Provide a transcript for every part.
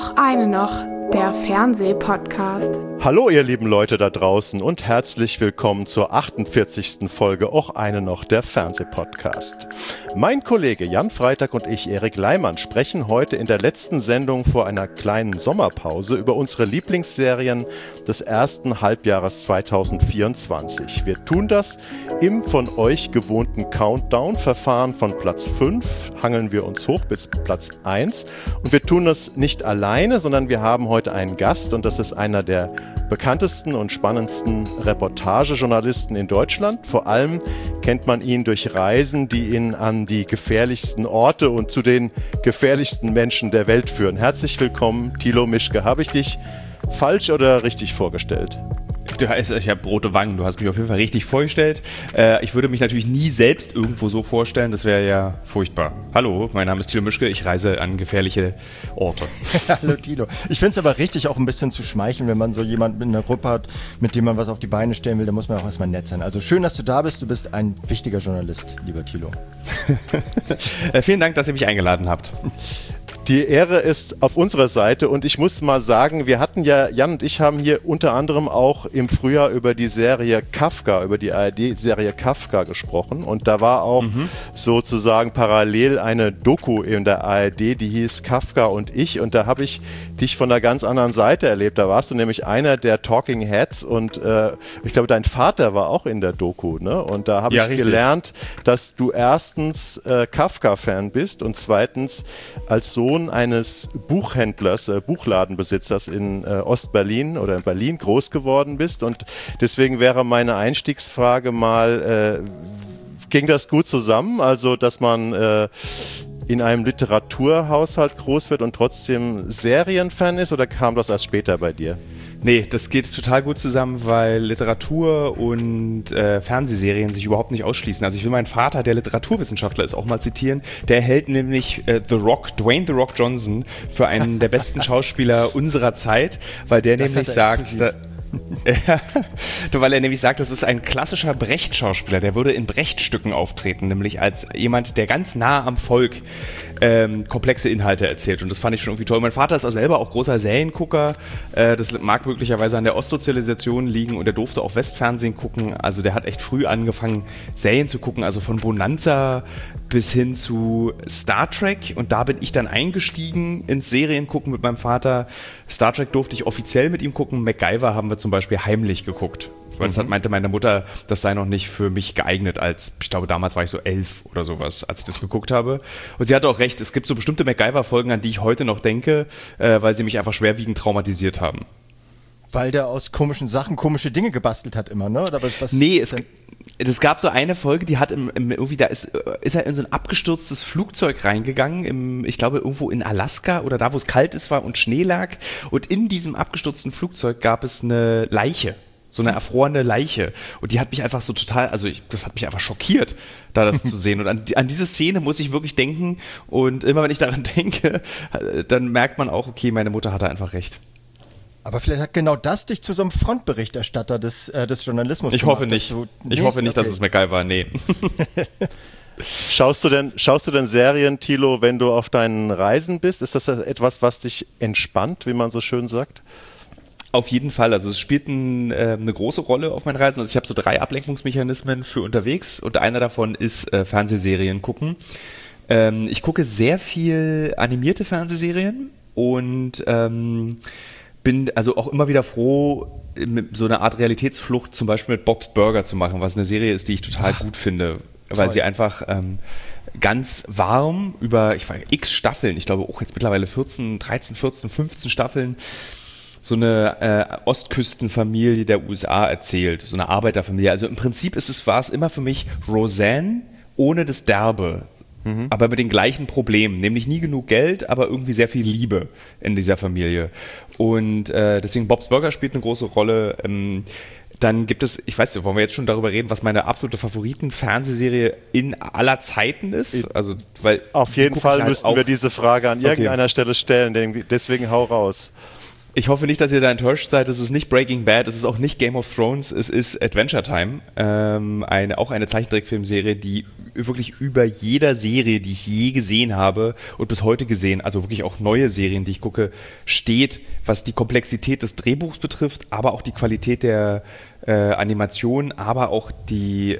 Och eine noch, der Fernsehpodcast. Hallo ihr lieben Leute da draußen und herzlich willkommen zur 48. Folge Och eine noch, der Fernsehpodcast. Mein Kollege Jan Freitag und ich, Erik Leimann, sprechen heute in der letzten Sendung vor einer kleinen Sommerpause über unsere Lieblingsserien des ersten Halbjahres 2024. Wir tun das im von euch gewohnten Countdown-Verfahren von Platz 5, hangeln wir uns hoch bis Platz 1 und wir tun das nicht alleine, sondern wir haben heute einen Gast und das ist einer der bekanntesten und spannendsten Reportagejournalisten in Deutschland. Vor allem kennt man ihn durch Reisen, die ihn an die gefährlichsten Orte und zu den gefährlichsten Menschen der Welt führen. Herzlich willkommen, Thilo Mischke. Habe ich dich falsch oder richtig vorgestellt? Ich habe rote Wangen, du hast mich auf jeden Fall richtig vorgestellt. Ich würde mich natürlich nie selbst irgendwo so vorstellen, das wäre ja furchtbar. Hallo, mein Name ist Thilo Mischke, ich reise an gefährliche Orte. Hallo Thilo. Ich finde es aber richtig auch ein bisschen zu schmeicheln, wenn man so jemanden in der Gruppe hat, mit dem man was auf die Beine stellen will, da muss man auch erstmal nett sein. Also schön, dass du da bist, du bist ein wichtiger Journalist, lieber Thilo. Vielen Dank, dass ihr mich eingeladen habt. Die Ehre ist auf unserer Seite und ich muss mal sagen, wir hatten ja, Jan und ich haben hier unter anderem auch im Frühjahr über die Serie Kafka, über die ARD-Serie Kafka gesprochen und da war auch sozusagen parallel eine Doku in der ARD, die hieß Kafka und ich und da habe ich dich von einer ganz anderen Seite erlebt. Da warst du nämlich einer der Talking Heads und ich glaube, dein Vater war auch in der Doku, ne? Und da habe ich gelernt, dass du erstens Kafka-Fan bist und zweitens als Sohn eines Buchhändlers, Buchladenbesitzers in Ostberlin oder in Berlin groß geworden bist und deswegen wäre meine Einstiegsfrage mal, ging das gut zusammen, also dass man in einem Literaturhaushalt groß wird und trotzdem Serienfan ist oder kam das erst später bei dir? Nee, das geht total gut zusammen, weil Literatur und Fernsehserien sich überhaupt nicht ausschließen. Also ich will meinen Vater, der Literaturwissenschaftler ist, auch mal zitieren. Der hält nämlich Dwayne The Rock Johnson für einen der besten Schauspieler unserer Zeit, weil der nämlich sagt... weil er nämlich sagt, das ist ein klassischer Brecht-Schauspieler, der würde in Brecht-Stücken auftreten, nämlich als jemand, der ganz nah am Volk komplexe Inhalte erzählt und das fand ich schon irgendwie toll. Mein Vater ist auch selber auch großer Seriengucker, das mag möglicherweise an der Ostsozialisation liegen und er durfte auch Westfernsehen gucken, also der hat echt früh angefangen Serien zu gucken, also von Bonanza bis hin zu Star Trek und da bin ich dann eingestiegen ins Seriengucken mit meinem Vater. Star Trek durfte ich offiziell mit ihm gucken, MacGyver haben wir zum Beispiel heimlich geguckt. Weil das meinte meine Mutter, das sei noch nicht für mich geeignet ich glaube damals war ich so 11 oder sowas, als ich das geguckt habe. Und sie hatte auch recht, es gibt so bestimmte MacGyver-Folgen, an die ich heute noch denke, weil sie mich einfach schwerwiegend traumatisiert haben. Weil der aus komischen Sachen komische Dinge gebastelt hat immer, ne? Oder was nee, es gab so eine Folge, die hat irgendwie, da ist er in so ein abgestürztes Flugzeug reingegangen, ich glaube irgendwo in Alaska oder da, wo es kalt ist war und Schnee lag. Und in diesem abgestürzten Flugzeug gab es eine Leiche. So eine erfrorene Leiche. Und die hat mich einfach so total, das hat mich einfach schockiert, da das zu sehen. Und an diese Szene muss ich wirklich denken. Und immer wenn ich daran denke, dann merkt man auch, okay, meine Mutter hatte einfach recht. Aber vielleicht hat genau das dich zu so einem Frontberichterstatter des Journalismus gemacht. Ich hoffe nicht. Ich hoffe nicht, dass es MacGyver war. Nee. Schaust du denn Serien, Thilo, wenn du auf deinen Reisen bist? Ist das etwas, was dich entspannt, wie man so schön sagt? Auf jeden Fall, also es spielt eine große Rolle auf meinen Reisen. Also ich habe so 3 Ablenkungsmechanismen für unterwegs und einer davon ist Fernsehserien gucken. Ich gucke sehr viel animierte Fernsehserien und bin also auch immer wieder froh, so eine Art Realitätsflucht zum Beispiel mit Bob's Burger zu machen, was eine Serie ist, die ich total gut finde, weil sie einfach ganz warm über x Staffeln, ich glaube auch jetzt mittlerweile 13, 14, 15 Staffeln, so eine Ostküstenfamilie der USA erzählt, so eine Arbeiterfamilie. Also im Prinzip war es immer für mich Roseanne ohne das Derbe, aber mit den gleichen Problemen, nämlich nie genug Geld, aber irgendwie sehr viel Liebe in dieser Familie. Und deswegen Bob's Burger spielt eine große Rolle. Dann gibt es, ich weiß nicht, wollen wir jetzt schon darüber reden, was meine absolute Favoriten-Fernsehserie in aller Zeiten ist? Also, weil auf jeden Fall müssten wir diese Frage an irgendeiner Stelle stellen, deswegen hau raus. Ich hoffe nicht, dass ihr da enttäuscht seid. Es ist nicht Breaking Bad, es ist auch nicht Game of Thrones, es ist Adventure Time. Auch eine Zeichentrickfilmserie, die wirklich über jeder Serie, die ich je gesehen habe und bis heute gesehen, also wirklich auch neue Serien, die ich gucke, steht, was die Komplexität des Drehbuchs betrifft, aber auch die Qualität der Animation, aber auch die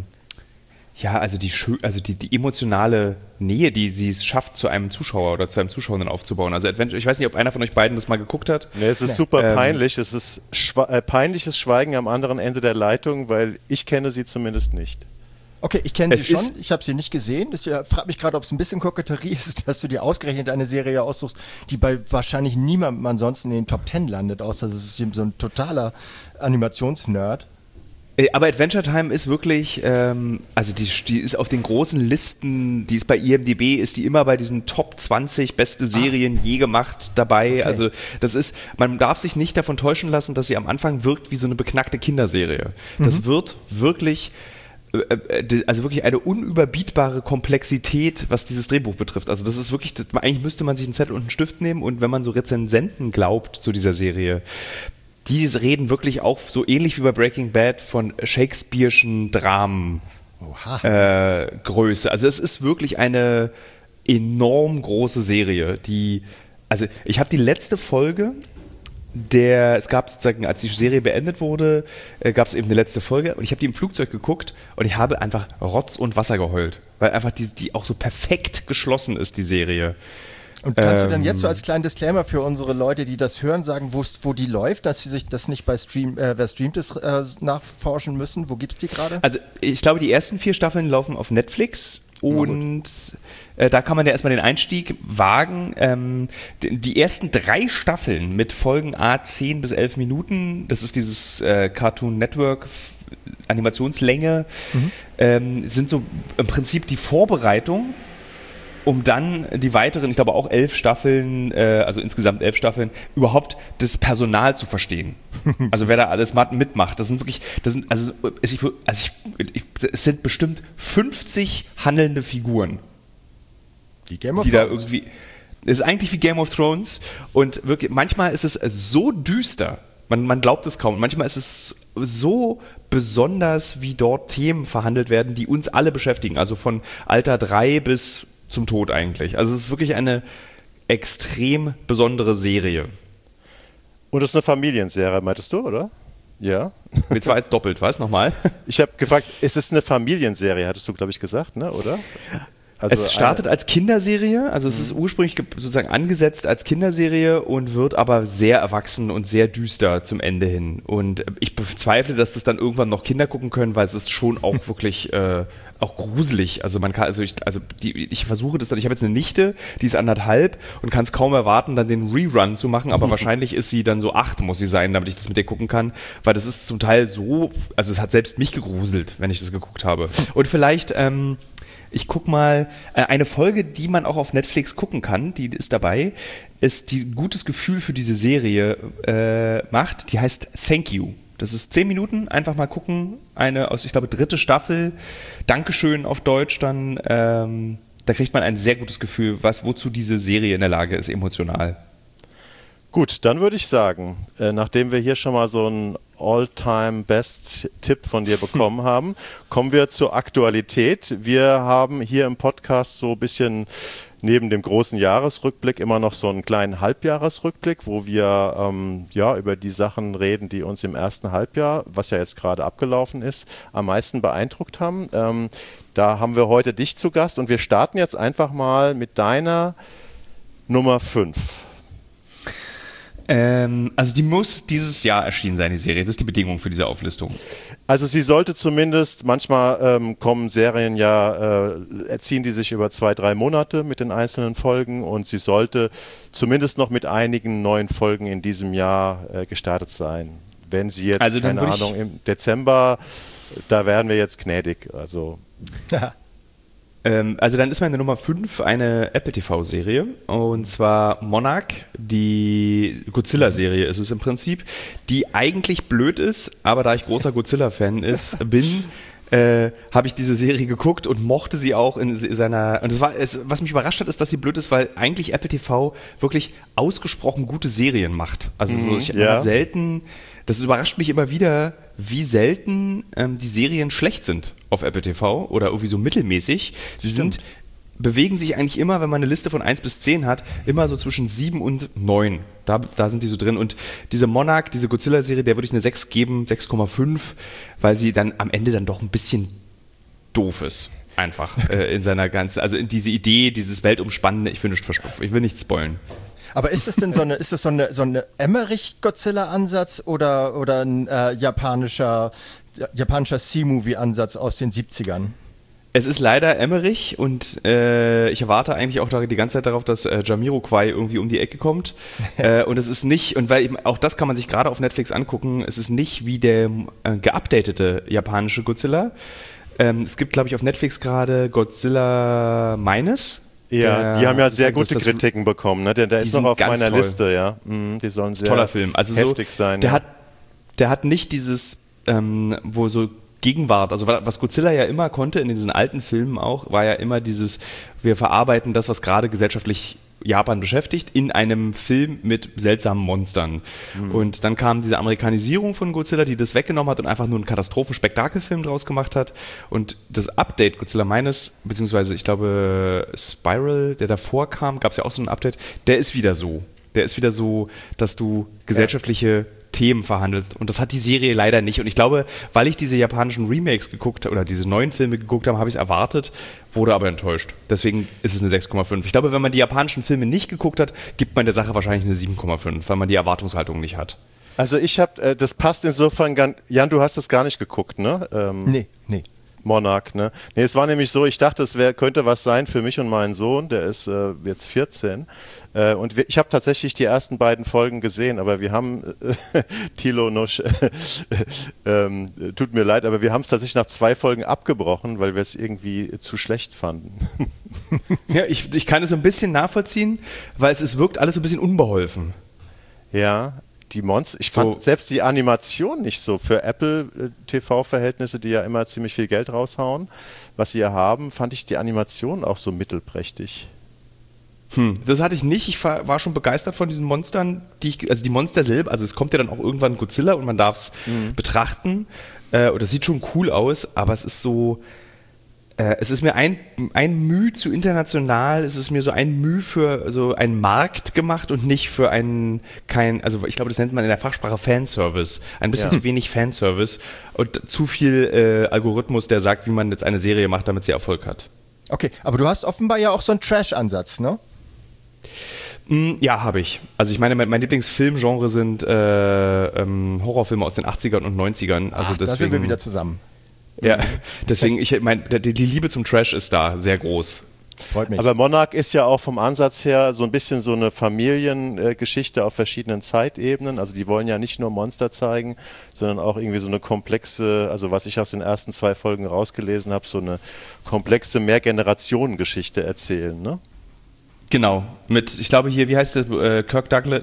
die emotionale Nähe, die sie es schafft, zu einem Zuschauer oder zu einem Zuschauenden aufzubauen. Also Adventure, ich weiß nicht, ob einer von euch beiden das mal geguckt hat. Nee, es ist super peinlich. Es ist peinliches Schweigen am anderen Ende der Leitung, weil ich kenne sie zumindest nicht. Okay, ich kenne sie schon, ich habe sie nicht gesehen. Ich frage mich gerade, ob es ein bisschen Koketterie ist, dass du dir ausgerechnet eine Serie aussuchst, die bei wahrscheinlich niemandem ansonsten in den Top 10 landet, außer das ist so ein totaler Animationsnerd. Aber Adventure Time ist wirklich, die ist auf den großen Listen, die ist bei IMDb, ist die immer bei diesen Top 20 beste Serien je gemacht dabei. Okay. Also man darf sich nicht davon täuschen lassen, dass sie am Anfang wirkt wie so eine beknackte Kinderserie. Das wird wirklich eine unüberbietbare Komplexität, was dieses Drehbuch betrifft. Also das ist wirklich, eigentlich müsste man sich einen Zettel und einen Stift nehmen und wenn man so Rezensenten glaubt zu dieser Serie, die reden wirklich auch so ähnlich wie bei Breaking Bad von Shakespeare'schen Dramen Größe. Also es ist wirklich eine enorm große Serie, ich habe die letzte Folge es gab sozusagen, als die Serie beendet wurde, gab es eben eine letzte Folge und ich habe die im Flugzeug geguckt und ich habe einfach Rotz und Wasser geheult, weil einfach die auch so perfekt geschlossen ist, die Serie. Und kannst du dann jetzt so als kleinen Disclaimer für unsere Leute, die das hören, sagen, wo die läuft, dass sie sich das nicht bei wer streamt ist, nachforschen müssen? Wo gibt's die gerade? Also ich glaube, die ersten 4 Staffeln laufen auf Netflix und da kann man ja erstmal den Einstieg wagen. Die ersten 3 Staffeln mit Folgen 10 bis 11 Minuten, das ist dieses Cartoon Network Animationslänge, sind so im Prinzip die Vorbereitung, um dann die weiteren, ich glaube auch 11 Staffeln, also insgesamt 11 Staffeln, überhaupt das Personal zu verstehen. Also wer da alles mitmacht, es sind bestimmt 50 handelnde Figuren. Die Game of die Thrones. Da irgendwie, es ist eigentlich wie Game of Thrones und wirklich, manchmal ist es so düster, man glaubt es kaum, manchmal ist es so besonders, wie dort Themen verhandelt werden, die uns alle beschäftigen, also von Alter 3 bis zum Tod eigentlich. Also es ist wirklich eine extrem besondere Serie. Und es ist eine Familienserie, meintest du, oder? Ja. Jetzt war jetzt doppelt, was? Nochmal? Ich habe gefragt, ist es eine Familienserie, hattest du, glaube ich, gesagt, ne? Oder? Also es startet als Kinderserie, also es ist ursprünglich sozusagen angesetzt als Kinderserie und wird aber sehr erwachsen und sehr düster zum Ende hin. Und ich bezweifle, dass das dann irgendwann noch Kinder gucken können, weil es ist schon auch wirklich auch gruselig. Also man kann, ich versuche das dann, ich habe jetzt eine Nichte, die ist 1,5 und kann es kaum erwarten, dann den Rerun zu machen, aber wahrscheinlich ist sie dann so 8, muss sie sein, damit ich das mit ihr gucken kann, weil das ist zum Teil so, also es hat selbst mich gegruselt, wenn ich das geguckt habe. Und vielleicht, ich guck mal, eine Folge, die man auch auf Netflix gucken kann, die ist dabei, ist, die ein gutes Gefühl für diese Serie macht, die heißt Thank You. Das ist 10 Minuten, einfach mal gucken, eine aus, ich glaube, 3. Staffel, Dankeschön auf Deutsch dann, da kriegt man ein sehr gutes Gefühl, wozu diese Serie in der Lage ist, emotional. Gut, dann würde ich sagen, nachdem wir hier schon mal so einen All-Time-Best-Tipp von dir bekommen haben, kommen wir zur Aktualität. Wir haben hier im Podcast so ein bisschen neben dem großen Jahresrückblick immer noch so einen kleinen Halbjahresrückblick, wo wir über die Sachen reden, die uns im ersten Halbjahr, was ja jetzt gerade abgelaufen ist, am meisten beeindruckt haben. Da haben wir heute dich zu Gast und wir starten jetzt einfach mal mit deiner Nummer 5. Also die muss dieses Jahr erschienen sein, die Serie. Das ist die Bedingung für diese Auflistung. Also sie sollte zumindest, manchmal kommen Serien erziehen die sich über 2-3 Monate mit den einzelnen Folgen und sie sollte zumindest noch mit einigen neuen Folgen in diesem Jahr gestartet sein. Wenn sie jetzt, also keine Ahnung, im Dezember, da wären wir jetzt gnädig. Also dann ist meine Nummer 5 eine Apple TV-Serie und zwar Monarch, die Godzilla-Serie ist es im Prinzip, die eigentlich blöd ist, aber da ich großer Godzilla-Fan bin, habe ich diese Serie geguckt und mochte sie auch in seiner, und was mich überrascht hat, ist, dass sie blöd ist, weil eigentlich Apple TV wirklich ausgesprochen gute Serien macht. Also man hat selten, das überrascht mich immer wieder, wie selten die Serien schlecht sind auf Apple TV oder irgendwie so mittelmäßig. Sie bewegen sich eigentlich immer, wenn man eine Liste von 1 bis 10 hat, immer so zwischen 7 und 9. Da sind die so drin. Und diese Monarch, diese Godzilla-Serie, der würde ich eine 6 geben, 6,5, weil sie dann am Ende dann doch ein bisschen doof ist. Einfach in seiner ganzen, also in diese Idee, dieses Weltumspannende, ich will nichts spoilen. Aber ist das denn so eine Emmerich-Godzilla-Ansatz oder ein japanischer C-Movie-Ansatz aus den 70ern? Es ist leider Emmerich und ich erwarte eigentlich auch die ganze Zeit darauf, dass Jamiroquai irgendwie um die Ecke kommt. Und es ist nicht, und weil eben auch das kann man sich gerade auf Netflix angucken, es ist nicht wie der geupdatete japanische Godzilla. Es gibt, glaube ich, auf Netflix gerade Godzilla Minus. Ja, die haben ja sehr gute Kritiken bekommen, ne? Der ist noch auf meiner Liste, ja. Die sollen sehr toller Film. Also heftig sein. Der hat nicht dieses, wo so Gegenwart, also was Godzilla ja immer konnte in diesen alten Filmen auch, war ja immer dieses, wir verarbeiten das, was gerade gesellschaftlich Japan beschäftigt, in einem Film mit seltsamen Monstern. Und dann kam diese Amerikanisierung von Godzilla, die das weggenommen hat und einfach nur einen Katastrophenspektakelfilm draus gemacht hat. Und das Update Godzilla Minus, beziehungsweise ich glaube Spiral, der davor kam, gab es ja auch so ein Update, der ist wieder so. Der ist wieder so, dass du gesellschaftliche Themen verhandelst. Und das hat die Serie leider nicht. Und ich glaube, weil ich diese japanischen Remakes geguckt habe oder diese neuen Filme geguckt habe, habe ich es erwartet, wurde aber enttäuscht. Deswegen ist es eine 6,5. Ich glaube, wenn man die japanischen Filme nicht geguckt hat, gibt man der Sache wahrscheinlich eine 7,5, weil man die Erwartungshaltung nicht hat. Also das passt insofern, Jan, du hast es gar nicht geguckt, ne? Nee. Monarch, ne? Nee, es war nämlich so, ich dachte, könnte was sein für mich und meinen Sohn, der ist jetzt 14. Und ich habe tatsächlich die ersten beiden Folgen gesehen, aber wir haben, Thilo Nusch, tut mir leid, aber wir haben es tatsächlich nach 2 Folgen abgebrochen, weil wir es irgendwie zu schlecht fanden. Ja, ich kann es ein bisschen nachvollziehen, weil es wirkt alles so ein bisschen unbeholfen. Ja, die Monster, ich fand selbst die Animation nicht so für Apple TV-Verhältnisse, die ja immer ziemlich viel Geld raushauen, was sie ja haben, fand ich die Animation auch so mittelprächtig. Das hatte ich nicht. Ich war schon begeistert von diesen Monstern, also die Monster selber, also es kommt ja dann auch irgendwann Godzilla und man darf es betrachten. Und das sieht schon cool aus, aber es ist so, es ist mir ein Mühe zu international, es ist mir so ein Mühe für so einen Markt gemacht und nicht für also ich glaube, das nennt man in der Fachsprache Fanservice. Ein bisschen zu wenig Fanservice und zu viel Algorithmus, der sagt, wie man jetzt eine Serie macht, damit sie Erfolg hat. Okay, aber du hast offenbar ja auch so einen Trash-Ansatz, ne? Ja, habe ich. Also ich meine, mein Lieblingsfilmgenre sind Horrorfilme aus den 80ern und 90ern. Also deswegen, da sind wir wieder zusammen. Ja, deswegen, ich meine, die Liebe zum Trash ist da sehr groß. Freut mich. Aber Monarch ist ja auch vom Ansatz her so ein bisschen so eine Familiengeschichte auf verschiedenen Zeitebenen. Also die wollen ja nicht nur Monster zeigen, sondern auch irgendwie so eine komplexe, also was ich aus den ersten 2 Folgen rausgelesen habe, so eine komplexe Mehrgenerationen-Geschichte erzählen, ne? Genau, ich glaube hier, wie heißt der, Kirk Douglas,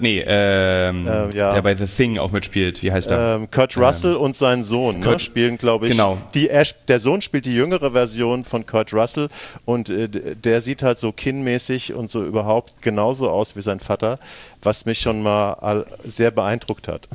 der bei The Thing auch mitspielt, wie heißt der? Kurt Russell und sein Sohn spielen, glaube ich, genau. Der Sohn spielt die jüngere Version von Kurt Russell und der sieht halt so kinnmäßig und so überhaupt genauso aus wie sein Vater, was mich schon mal sehr beeindruckt hat.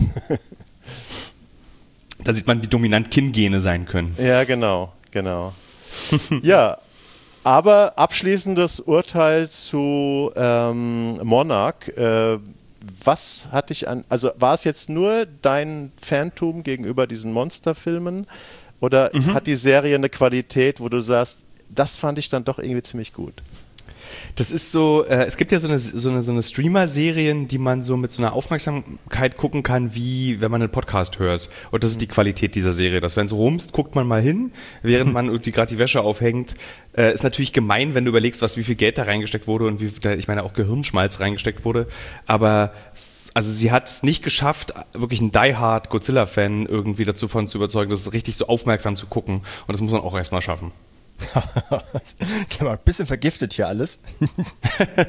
Da sieht man, wie dominant Kinngene sein können. Ja, genau. Ja, aber abschließendes Urteil zu Monarch. Was hat dich also war es jetzt nur dein Fantum gegenüber diesen Monsterfilmen oder hat die Serie eine Qualität, wo du sagst, das fand ich dann doch irgendwie ziemlich gut? Das ist so, es gibt ja so eine Streamer-Serien, die man so mit so einer Aufmerksamkeit gucken kann, wie wenn man einen Podcast hört. Und das ist die Qualität dieser Serie. Dass wenn es rumst, guckt man mal hin, während man irgendwie gerade die Wäsche aufhängt. Ist natürlich gemein, wenn du überlegst, wie viel Geld da reingesteckt wurde und ich meine auch Gehirnschmalz reingesteckt wurde. Aber also sie hat es nicht geschafft, wirklich einen Die-Hard Godzilla-Fan irgendwie davon zu überzeugen, das ist richtig so aufmerksam zu gucken. Und das muss man auch erstmal schaffen. Ein bisschen vergiftet hier alles.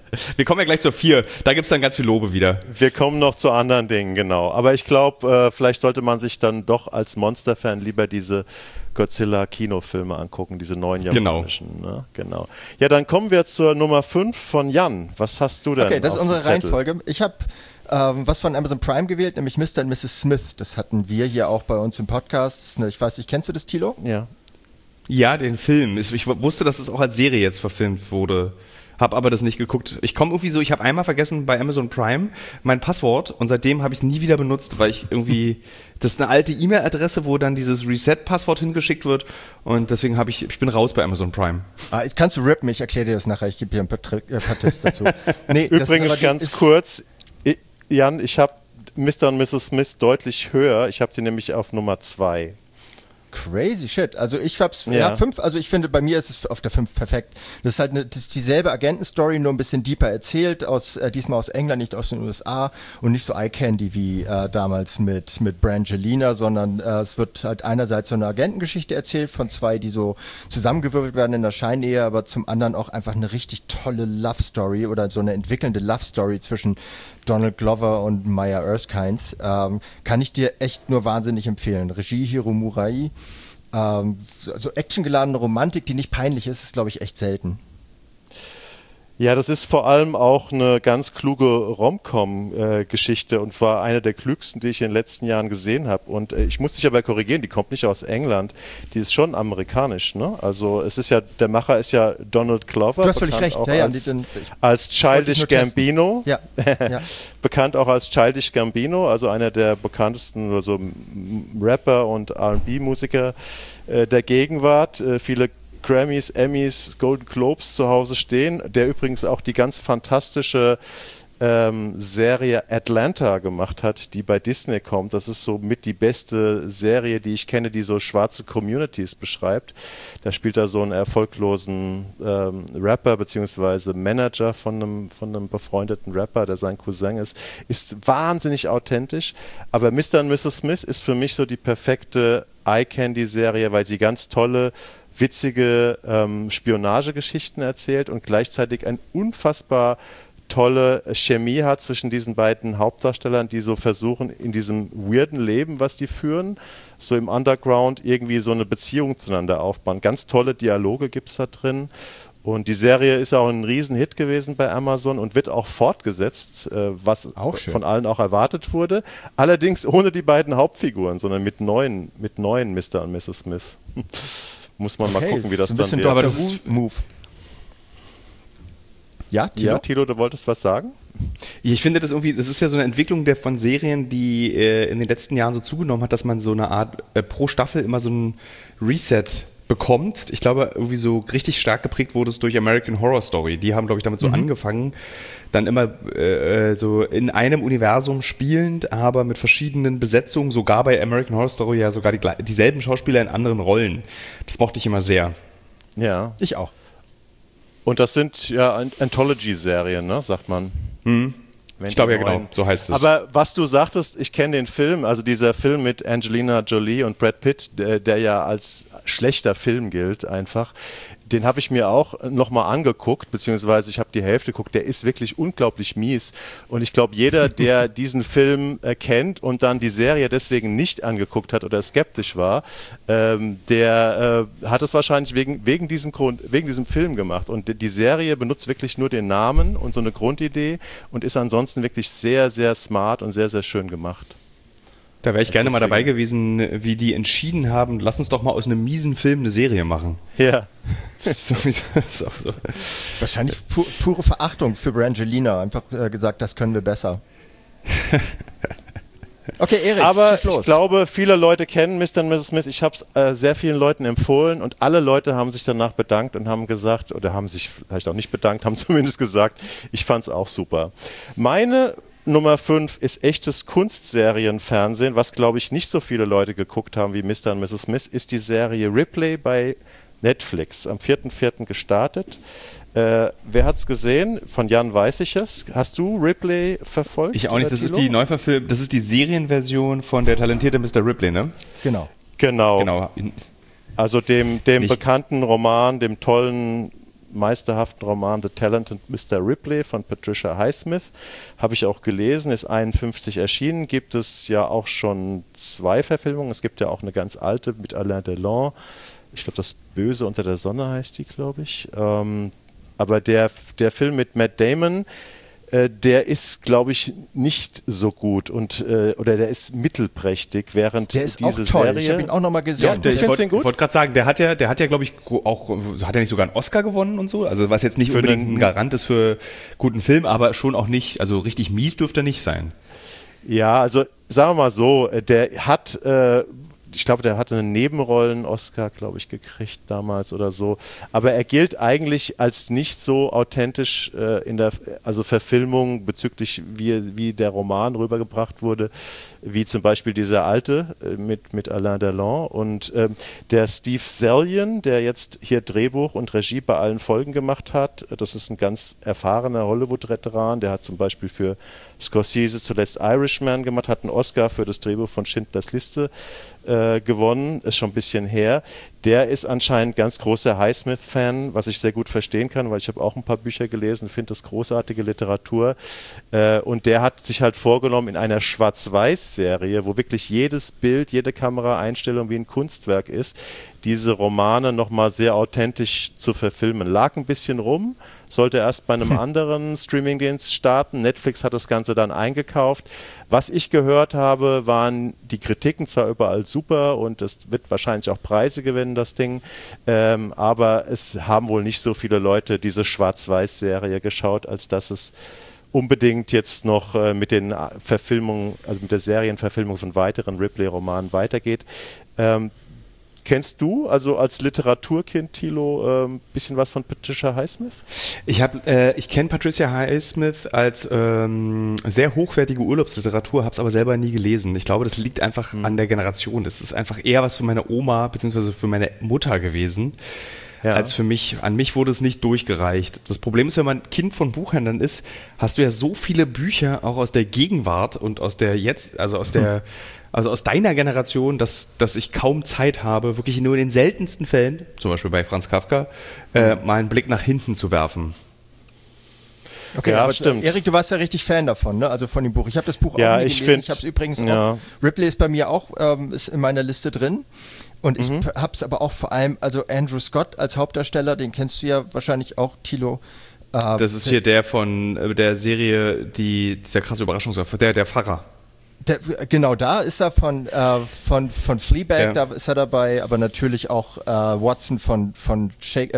Wir kommen ja gleich zur 4. Da gibt es dann ganz viel Lobe wieder. Wir kommen noch zu anderen Dingen, genau. Aber ich glaube, vielleicht sollte man sich dann doch als Monster-Fan lieber diese Godzilla-Kinofilme angucken, diese neuen japanischen. Genau. Ne? Genau. Ja, dann kommen wir zur Nummer 5 von Jan. Was hast du denn? Okay, das ist unsere Zettel? Reihenfolge. Ich habe was von Amazon Prime gewählt, nämlich Mr. und Mrs. Smith. Das hatten wir hier auch bei uns im Podcast. Ich weiß nicht, kennst du das, Thilo? Ja. Ja, den Film. Ich wusste, dass es auch als Serie jetzt verfilmt wurde. Hab aber das nicht geguckt. Ich komme irgendwie so, ich habe einmal vergessen bei Amazon Prime mein Passwort und seitdem habe ich es nie wieder benutzt, weil ich irgendwie, das ist eine alte E-Mail-Adresse, wo dann dieses Reset-Passwort hingeschickt wird und deswegen ich bin raus bei Amazon Prime. Jetzt kannst du rippen, ich erkläre dir das nachher, ich gebe dir ein paar Tipps dazu. Nee, Übrigens ganz kurz, Jan, ich habe Mr. und Mrs. Smith deutlich höher. Ich habe die nämlich auf Nummer 2. Crazy shit. Also ich hab's, 5, also ich finde, bei mir ist es auf der 5 perfekt. Das ist halt das ist dieselbe Agentenstory, nur ein bisschen deeper erzählt, diesmal aus England, nicht aus den USA und nicht so Eye-Candy wie damals mit Brangelina, sondern es wird halt einerseits so eine Agentengeschichte erzählt von zwei, die so zusammengewürfelt werden in der Scheinehe, aber zum anderen auch einfach eine richtig tolle Love-Story oder so eine entwickelnde Love-Story zwischen Donald Glover und Maya Erskines. Kann ich dir echt nur wahnsinnig empfehlen. Regie Hiro Murai. So actiongeladene Romantik, die nicht peinlich ist glaube ich echt selten. Ja, das ist vor allem auch eine ganz kluge Rom-Com-Geschichte und war eine der klügsten, die ich in den letzten Jahren gesehen habe. Und ich muss dich aber korrigieren, die kommt nicht aus England, die ist schon amerikanisch. Ne? Also es ist ja, der Macher ist ja Donald Glover. Du hast völlig recht. Ja, als Childish Gambino. Ja. Bekannt auch als Childish Gambino, also einer der bekanntesten so Rapper und R&B-Musiker der Gegenwart. Viele Grammys, Emmys, Golden Globes zu Hause stehen, der übrigens auch die ganz fantastische Serie Atlanta gemacht hat, die bei Disney kommt. Das ist so mit die beste Serie, die ich kenne, die so schwarze Communities beschreibt. Da spielt er so einen erfolglosen Rapper bzw. Manager von einem befreundeten Rapper, der sein Cousin ist. Ist wahnsinnig authentisch, aber Mr. und Mrs. Smith ist für mich so die perfekte Eye-Candy-Serie, weil sie ganz tolle witzige Spionagegeschichten erzählt und gleichzeitig ein unfassbar tolle Chemie hat zwischen diesen beiden Hauptdarstellern, die so versuchen, in diesem weirden Leben, was die führen, so im Underground irgendwie so eine Beziehung zueinander aufbauen. Ganz tolle Dialoge gibt es da drin. Und die Serie ist auch ein Riesenhit gewesen bei Amazon und wird auch fortgesetzt, was auch von allen auch erwartet wurde. Allerdings ohne die beiden Hauptfiguren, sondern mit neuen Mr. und Mrs. Smith. Muss man mal gucken, wie das dann wird. Aber das ist Move. Ja, Thilo, du wolltest was sagen? Ich finde das irgendwie, das ist ja so eine Entwicklung von Serien, die in den letzten Jahren so zugenommen hat, dass man so eine Art pro Staffel immer so ein Reset bekommt. Ich glaube, irgendwie so richtig stark geprägt wurde es durch American Horror Story. Die haben, glaube ich, damit so angefangen, dann immer so in einem Universum spielend, aber mit verschiedenen Besetzungen, sogar bei American Horror Story ja sogar dieselben Schauspieler in anderen Rollen. Das mochte ich immer sehr. Ja. Ich auch. Und das sind ja Anthology-Serien, ne, sagt man. Ich glaube ja genau, so heißt es. Aber was du sagtest, ich kenne den Film, also dieser Film mit Angelina Jolie und Brad Pitt, der ja als schlechter Film gilt einfach, den habe ich mir auch nochmal angeguckt, beziehungsweise ich habe die Hälfte geguckt, der ist wirklich unglaublich mies und ich glaube, jeder, der diesen Film kennt und dann die Serie deswegen nicht angeguckt hat oder skeptisch war, der hat es wahrscheinlich wegen diesem Film gemacht und die Serie benutzt wirklich nur den Namen und so eine Grundidee und ist ansonsten wirklich sehr, sehr smart und sehr, sehr schön gemacht. Da wäre ich gerne mal dabei gewesen, wie die entschieden haben, lass uns doch mal aus einem miesen Film eine Serie machen. Ja. So. Wahrscheinlich pure Verachtung für Brangelina. Einfach gesagt, das können wir besser. Okay, Erik, aber schieß los. Ich glaube, viele Leute kennen Mr. und Mrs. Smith. Ich habe es sehr vielen Leuten empfohlen und alle Leute haben sich danach bedankt und haben gesagt, oder haben sich vielleicht auch nicht bedankt, haben zumindest gesagt, ich fand es auch super. Meine Nummer 5 ist echtes Kunstserienfernsehen, was, glaube ich, nicht so viele Leute geguckt haben wie Mr. und Mrs. Smith, ist die Serie Ripley bei Netflix. Am 4.4. gestartet. Wer hat's gesehen? Von Jan weiß ich es. Hast du Ripley verfolgt? Ich auch nicht. Das ist die Neuverfilmung, das ist die Serienversion von Der talentierte Mr. Ripley, ne? Genau. Also dem bekannten Roman, dem tollen meisterhaften Roman The Talented Mr. Ripley von Patricia Highsmith. Habe ich auch gelesen, ist 51 erschienen. Gibt es ja auch schon 2 Verfilmungen. Es gibt ja auch eine ganz alte mit Alain Delon. Ich glaube, Das Böse unter der Sonne heißt die, glaube ich. Aber der Film mit Matt Damon, der ist, glaube ich, nicht so gut oder der ist mittelprächtig, während der ist diese auch toll. Serie... Ich habe ihn auch nochmal gesehen. Ja, ich wollte gerade sagen, der hat ja, glaube ich, auch, hat er nicht sogar einen Oscar gewonnen und so? Also was jetzt nicht für unbedingt ein Garant ist für guten Film, aber schon auch nicht, also richtig mies dürfte er nicht sein. Ja, also sagen wir mal so, der hat... ich glaube, der hatte einen Nebenrollen-Oscar, glaube ich, gekriegt damals oder so. Aber er gilt eigentlich als nicht so authentisch in der Verfilmung bezüglich, wie der Roman rübergebracht wurde, wie zum Beispiel dieser alte mit Alain Delon. Und der Steve Zalian, der jetzt hier Drehbuch und Regie bei allen Folgen gemacht hat, das ist ein ganz erfahrener Hollywood-Veteran. Der hat zum Beispiel für Scorsese zuletzt Irishman gemacht, hat einen Oscar für das Drehbuch von Schindlers Liste gewonnen, ist schon ein bisschen her. Der ist anscheinend ganz großer Highsmith-Fan, was ich sehr gut verstehen kann, weil ich habe auch ein paar Bücher gelesen, finde das großartige Literatur. Und der hat sich halt vorgenommen, in einer Schwarz-Weiß-Serie, wo wirklich jedes Bild, jede Kameraeinstellung wie ein Kunstwerk ist, diese Romane nochmal sehr authentisch zu verfilmen. Lag ein bisschen rum, sollte erst bei einem anderen Streamingdienst starten. Netflix hat das Ganze dann eingekauft. Was ich gehört habe, waren die Kritiken zwar überall super und es wird wahrscheinlich auch Preise gewinnen, das Ding, aber es haben wohl nicht so viele Leute diese Schwarz-Weiß-Serie geschaut, als dass es unbedingt jetzt noch mit den Verfilmungen, also mit der Serienverfilmung von weiteren Ripley-Romanen weitergeht. Kennst du, also als Literaturkind, Thilo, ein bisschen was von Patricia Highsmith? Ich kenne Patricia Highsmith als sehr hochwertige Urlaubsliteratur, habe es aber selber nie gelesen. Ich glaube, das liegt einfach an der Generation. Das ist einfach eher was für meine Oma bzw. für meine Mutter gewesen. Ja. Als für mich. An mich wurde es nicht durchgereicht. Das Problem ist, wenn man Kind von Buchhändlern ist, hast du ja so viele Bücher auch aus der Gegenwart und aus der jetzt, also aus deiner Generation, dass ich kaum Zeit habe, wirklich nur in den seltensten Fällen, zum Beispiel bei Franz Kafka, mal einen Blick nach hinten zu werfen. Okay, ja, aber stimmt. Erik, du warst ja richtig Fan davon, ne? Also von dem Buch. Ich habe das Buch auch nie gelesen. Ich habe es übrigens auch. Ripley ist bei mir auch ist in meiner Liste drin. Und ich habe es aber auch vor allem, also Andrew Scott als Hauptdarsteller, den kennst du ja wahrscheinlich auch, Thilo. Das ist hier der von der Serie, dieser krasse Überraschungseffekt, der Pfarrer. Genau, da ist er von Fleabag, ja. Da ist er dabei, aber natürlich auch Watson von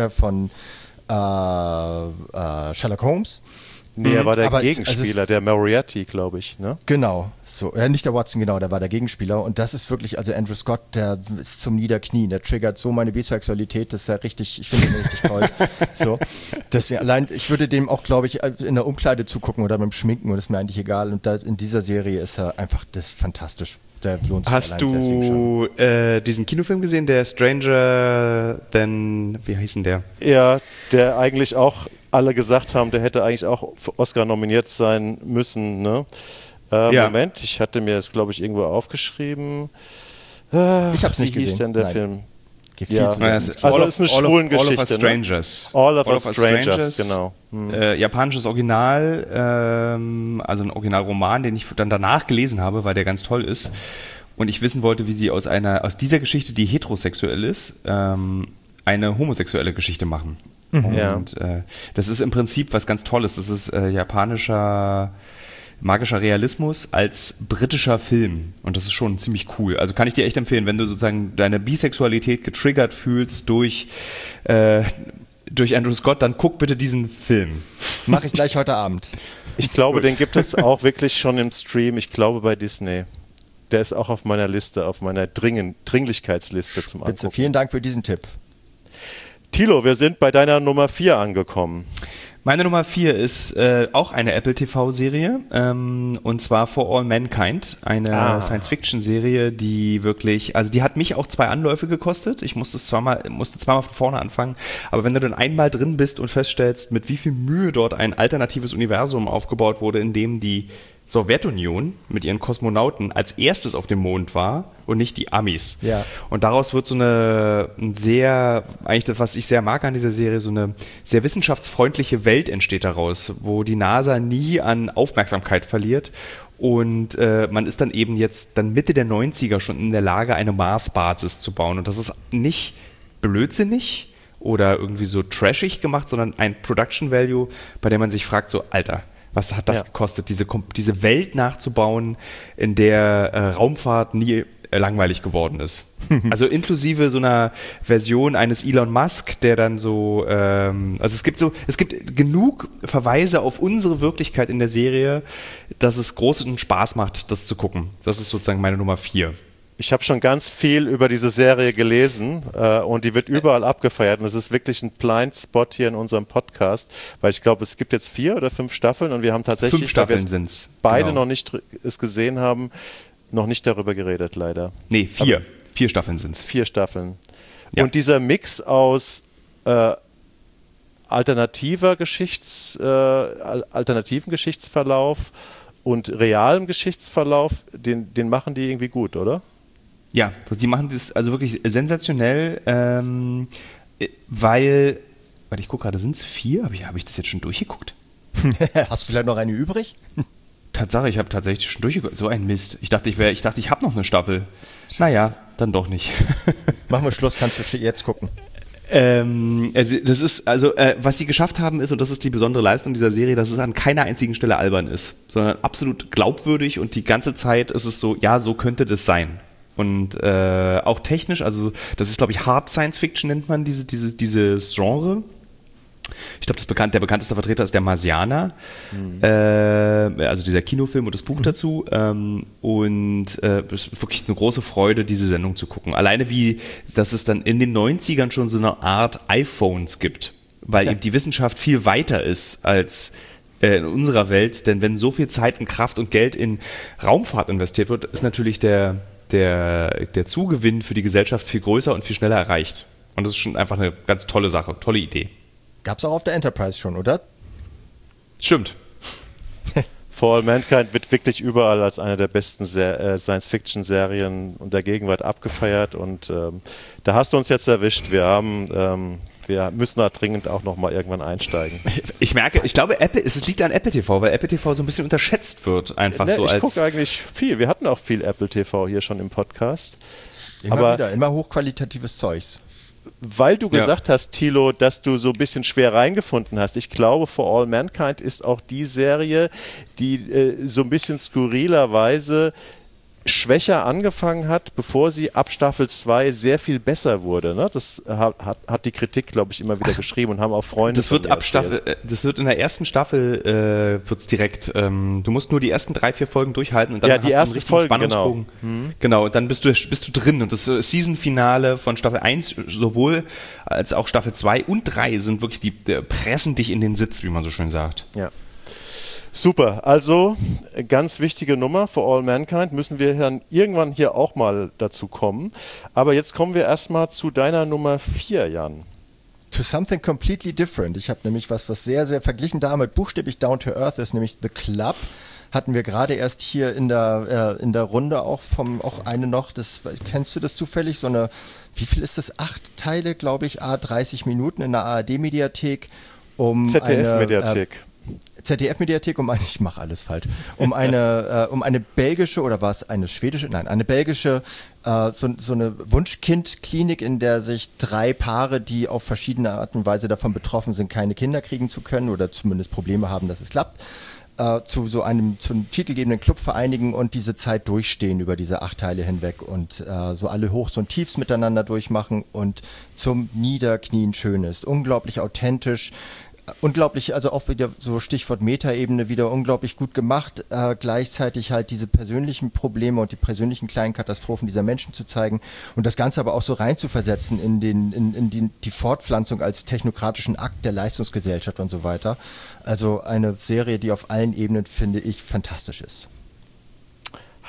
Sherlock Holmes. Nee, er war der Gegenspieler, der Moriarty, glaube ich, ne? Genau, so. Nicht der Watson, genau, der war der Gegenspieler. Und das ist wirklich, also Andrew Scott, der ist zum Niederknien, der triggert so meine Bisexualität, das ist ja richtig, ich finde ihn richtig toll. So. Allein, ich würde dem auch, glaube ich, in der Umkleide zugucken oder beim Schminken, und das ist mir eigentlich egal. Und in dieser Serie ist er einfach, das ist fantastisch. Der lohnt sich. Hast du diesen Kinofilm gesehen, der Stranger Than, wie hieß denn der? Ja, der eigentlich auch alle gesagt haben, der hätte eigentlich auch für Oscar nominiert sein müssen. Ne? Ja. Moment, ich hatte mir das, glaube ich, irgendwo aufgeschrieben. Ich habe es nicht gesehen. Wie hieß denn der Film? Ja. Also es ist eine Schwulengeschichte. All of Us Strangers. All of Us Strangers, genau. Japanisches Original, also ein Originalroman, den ich dann danach gelesen habe, weil der ganz toll ist. Und ich wissen wollte, wie sie aus dieser Geschichte, die heterosexuell ist, eine homosexuelle Geschichte machen. Und das ist im Prinzip was ganz Tolles. Das ist japanischer magischer Realismus als britischer Film. Und das ist schon ziemlich cool. Also kann ich dir echt empfehlen, wenn du sozusagen deine Bisexualität getriggert fühlst durch Andrew Scott, dann guck bitte diesen Film. Mache ich gleich heute Abend. Ich glaube, den gibt es auch wirklich schon im Stream. Ich glaube bei Disney. Der ist auch auf meiner Liste, auf meiner Dringlichkeitsliste zum Angucken. Bitte, vielen Dank für diesen Tipp. Thilo, wir sind bei deiner Nummer 4 angekommen. Meine Nummer 4 ist auch eine Apple TV-Serie, und zwar For All Mankind, eine Science-Fiction-Serie, die wirklich, also die hat mich auch 2 Anläufe gekostet. Ich musste zweimal von vorne anfangen, aber wenn du dann einmal drin bist und feststellst, mit wie viel Mühe dort ein alternatives Universum aufgebaut wurde, in dem die Sowjetunion mit ihren Kosmonauten als erstes auf dem Mond war und nicht die Amis. Ja. Und daraus wird so eigentlich das, was ich sehr mag an dieser Serie, so eine sehr wissenschaftsfreundliche Welt entsteht daraus, wo die NASA nie an Aufmerksamkeit verliert. Und man ist dann eben jetzt dann Mitte der 90er schon in der Lage, eine Mars-Basis zu bauen. Und das ist nicht blödsinnig oder irgendwie so trashig gemacht, sondern ein Production Value, bei dem man sich fragt, so Alter, was hat das gekostet, diese Welt nachzubauen, in der Raumfahrt nie langweilig geworden ist. Also inklusive so einer Version eines Elon Musk, der dann so, es gibt genug Verweise auf unsere Wirklichkeit in der Serie, dass es großen Spaß macht, das zu gucken. Das ist sozusagen meine Nummer 4. Ich habe schon ganz viel über diese Serie gelesen und die wird überall abgefeiert und es ist wirklich ein Blindspot hier in unserem Podcast, weil ich glaube, es gibt jetzt 4 oder 5 Staffeln und wir haben tatsächlich, 5 Staffeln sind's. Beide noch nicht es gesehen haben, noch nicht darüber geredet, leider. Nee, 4. Aber 4 Staffeln sind's. 4 Staffeln. Ja. Und dieser Mix aus alternativen Geschichtsverlauf und realem Geschichtsverlauf, den machen die irgendwie gut, oder? Ja, die machen das also wirklich sensationell, weil, warte, ich gucke gerade, sind es 4? Hab ich das jetzt schon durchgeguckt? Hast du vielleicht noch eine übrig? Tatsache, ich habe tatsächlich schon durchgeguckt. So ein Mist. Ich dachte, ich habe noch eine Staffel. Scheiße. Naja, dann doch nicht. Machen wir Schluss, kannst du jetzt gucken. Was sie geschafft haben ist, und das ist die besondere Leistung dieser Serie, dass es an keiner einzigen Stelle albern ist, sondern absolut glaubwürdig und die ganze Zeit ist es so, ja, so könnte das sein. Und auch technisch, also das ist, glaube ich, Hard Science Fiction nennt man dieses Genre. Ich glaube, der bekannteste Vertreter ist der Marsianer, also dieser Kinofilm und das Buch dazu. Es ist wirklich eine große Freude, diese Sendung zu gucken. Alleine dass es dann in den 90ern schon so eine Art iPhones gibt, weil eben die Wissenschaft viel weiter ist als in unserer Welt. Denn wenn so viel Zeit und Kraft und Geld in Raumfahrt investiert wird, ist natürlich der Zugewinn für die Gesellschaft viel größer und viel schneller erreicht. Und das ist schon einfach eine ganz tolle Sache, tolle Idee. Gab's auch auf der Enterprise schon, oder? Stimmt. For All Mankind wird wirklich überall als eine der besten Science-Fiction-Serien und der Gegenwart abgefeiert und da hast du uns jetzt erwischt. Wir müssen da dringend auch nochmal irgendwann einsteigen. Ich glaube, es liegt an Apple TV, weil Apple TV so ein bisschen unterschätzt wird. Ich gucke eigentlich viel. Wir hatten auch viel Apple TV hier schon im Podcast. Immer hochqualitatives Zeugs. Weil du gesagt hast, Thilo, dass du so ein bisschen schwer reingefunden hast. Ich glaube, For All Mankind ist auch die Serie, die so ein bisschen skurrilerweise schwächer angefangen hat, bevor sie ab Staffel 2 sehr viel besser wurde. Ne? Das hat die Kritik, glaube ich, immer wieder geschrieben und haben auch Freunde. Das wird in der ersten Staffel wird's direkt. Du musst nur die ersten 3-4 Folgen durchhalten und dann hast die ersten du einen Folgen, Spannungsbogen. Genau, und dann bist du drin. Und das Season-Finale von Staffel 1 sowohl als auch Staffel 2 und 3 sind wirklich die pressen dich in den Sitz, wie man so schön sagt. Ja. Super, also ganz wichtige Nummer, For All Mankind, müssen wir dann irgendwann hier auch mal dazu kommen. Aber jetzt kommen wir erstmal zu deiner Nummer 4, Jan. To something completely different. Ich habe nämlich was sehr, sehr verglichen damit buchstäblich down to earth ist, nämlich The Club. Hatten wir gerade erst hier in der Runde auch eine noch, kennst du das zufällig? So eine, wie viel ist das? 8 Teile, glaube ich, 30 Minuten in der ARD-Mediathek. ZDF-Mediathek. ZDF-Mediathek, ich mache alles falsch, um eine belgische, oder war es eine schwedische? Nein, eine belgische, so eine Wunschkindklinik, in der sich 3 Paare, die auf verschiedene Art und Weise davon betroffen sind, keine Kinder kriegen zu können oder zumindest Probleme haben, dass es klappt, zu einem titelgebenden Club vereinigen und diese Zeit durchstehen über diese 8 Teile hinweg und so alle Hochs und Tiefs miteinander durchmachen und zum Niederknien schön ist. Unglaublich authentisch. Unglaublich, also auch wieder so Stichwort Metaebene wieder unglaublich gut gemacht, gleichzeitig halt diese persönlichen Probleme und die persönlichen kleinen Katastrophen dieser Menschen zu zeigen und das Ganze aber auch so reinzuversetzen in die Fortpflanzung als technokratischen Akt der Leistungsgesellschaft und so weiter. Also eine Serie, die auf allen Ebenen, finde ich, fantastisch ist.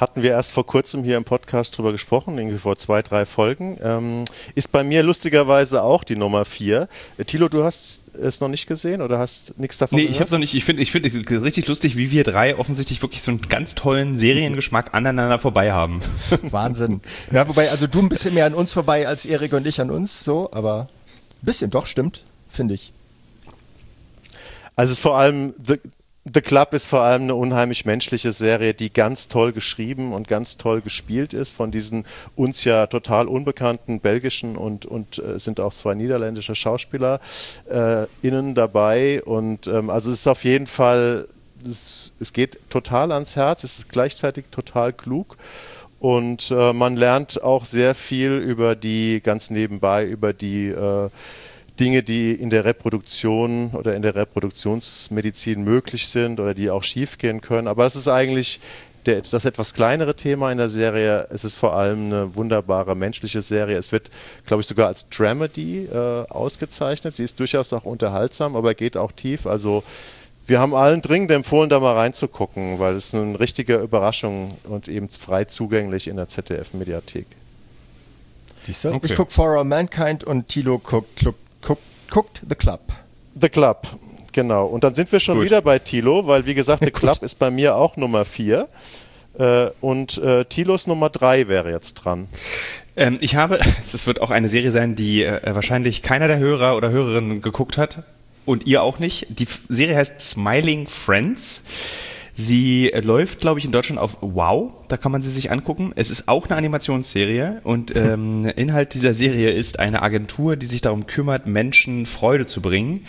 hatten wir erst vor kurzem hier im Podcast drüber gesprochen, irgendwie vor 2-3 Folgen. Ist bei mir lustigerweise auch die Nummer 4. Thilo, du hast es noch nicht gesehen oder hast nichts davon gehört? Nee, ich habe es noch nicht. Ich finde es richtig lustig, wie wir drei offensichtlich wirklich so einen ganz tollen Seriengeschmack aneinander vorbei haben. Wahnsinn. Ja, wobei, also du ein bisschen mehr an uns vorbei als Erik und ich an uns, so, aber ein bisschen, doch, stimmt, finde ich. Also es ist vor allem, The Club ist vor allem eine unheimlich menschliche Serie, die ganz toll geschrieben und ganz toll gespielt ist von diesen uns ja total unbekannten belgischen und sind auch 2 niederländische Schauspieler innen dabei und also es ist auf jeden Fall, es geht total ans Herz, es ist gleichzeitig total klug. Und man lernt auch sehr viel über die, ganz nebenbei, über die Dinge, die in der Reproduktion oder in der Reproduktionsmedizin möglich sind oder die auch schiefgehen können. Aber das ist eigentlich das etwas kleinere Thema in der Serie. Es ist vor allem eine wunderbare menschliche Serie. Es wird, glaube ich, sogar als Dramedy ausgezeichnet. Sie ist durchaus auch unterhaltsam, aber geht auch tief. Also wir haben allen dringend empfohlen, da mal reinzugucken, weil es eine richtige Überraschung und eben frei zugänglich in der ZDF-Mediathek. Siehst du? Okay. Ich gucke For All Mankind und Thilo guckt The Club. The Club, genau. Und dann sind wir schon wieder bei Thilo, weil wie gesagt, The Club ist bei mir auch Nummer 4. Und Thilos Nummer 3 wäre jetzt dran. Es wird auch eine Serie sein, die wahrscheinlich keiner der Hörer oder Hörerinnen geguckt hat. Und ihr auch nicht. Die Serie heißt Smiling Friends. Sie läuft, glaube ich, in Deutschland auf Wow. Da kann man sie sich angucken. Es ist auch eine Animationsserie. Und Inhalt dieser Serie ist eine Agentur, die sich darum kümmert, Menschen Freude zu bringen.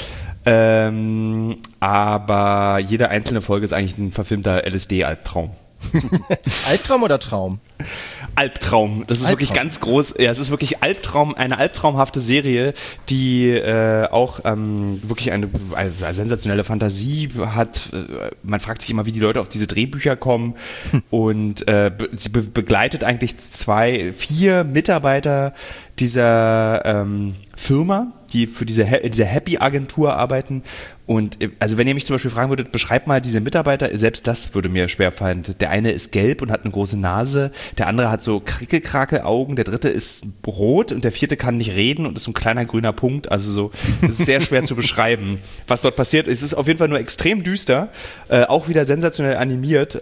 Aber jede einzelne Folge ist eigentlich ein verfilmter LSD-Albtraum. Albtraum oder Traum? Albtraum. Das ist wirklich ganz groß. Ja, es ist wirklich eine albtraumhafte Serie, die auch wirklich eine sensationelle Fantasie hat. Man fragt sich immer, wie die Leute auf diese Drehbücher kommen. Und sie begleitet eigentlich 4 Mitarbeiter dieser Firma, die für diese Happy-Agentur arbeiten. Und also wenn ihr mich zum Beispiel fragen würdet, beschreibt mal diese Mitarbeiter, selbst das würde mir schwerfallen. Der eine ist gelb und hat eine große Nase, der andere hat so Krickelkrake-Augen, der dritte ist rot und der vierte kann nicht reden und ist so ein kleiner grüner Punkt. Also so, es ist sehr schwer zu beschreiben, was dort passiert. Es ist auf jeden Fall nur extrem düster, auch wieder sensationell animiert.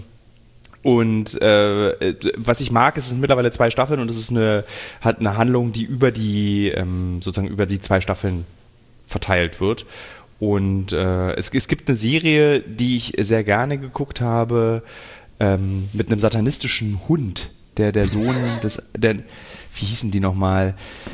Und was ich mag, es sind mittlerweile 2 Staffeln und es hat eine Handlung, die über die 2 Staffeln verteilt wird. Und es gibt eine Serie, die ich sehr gerne geguckt habe, mit einem satanistischen Hund, der Sohn wie hießen die nochmal?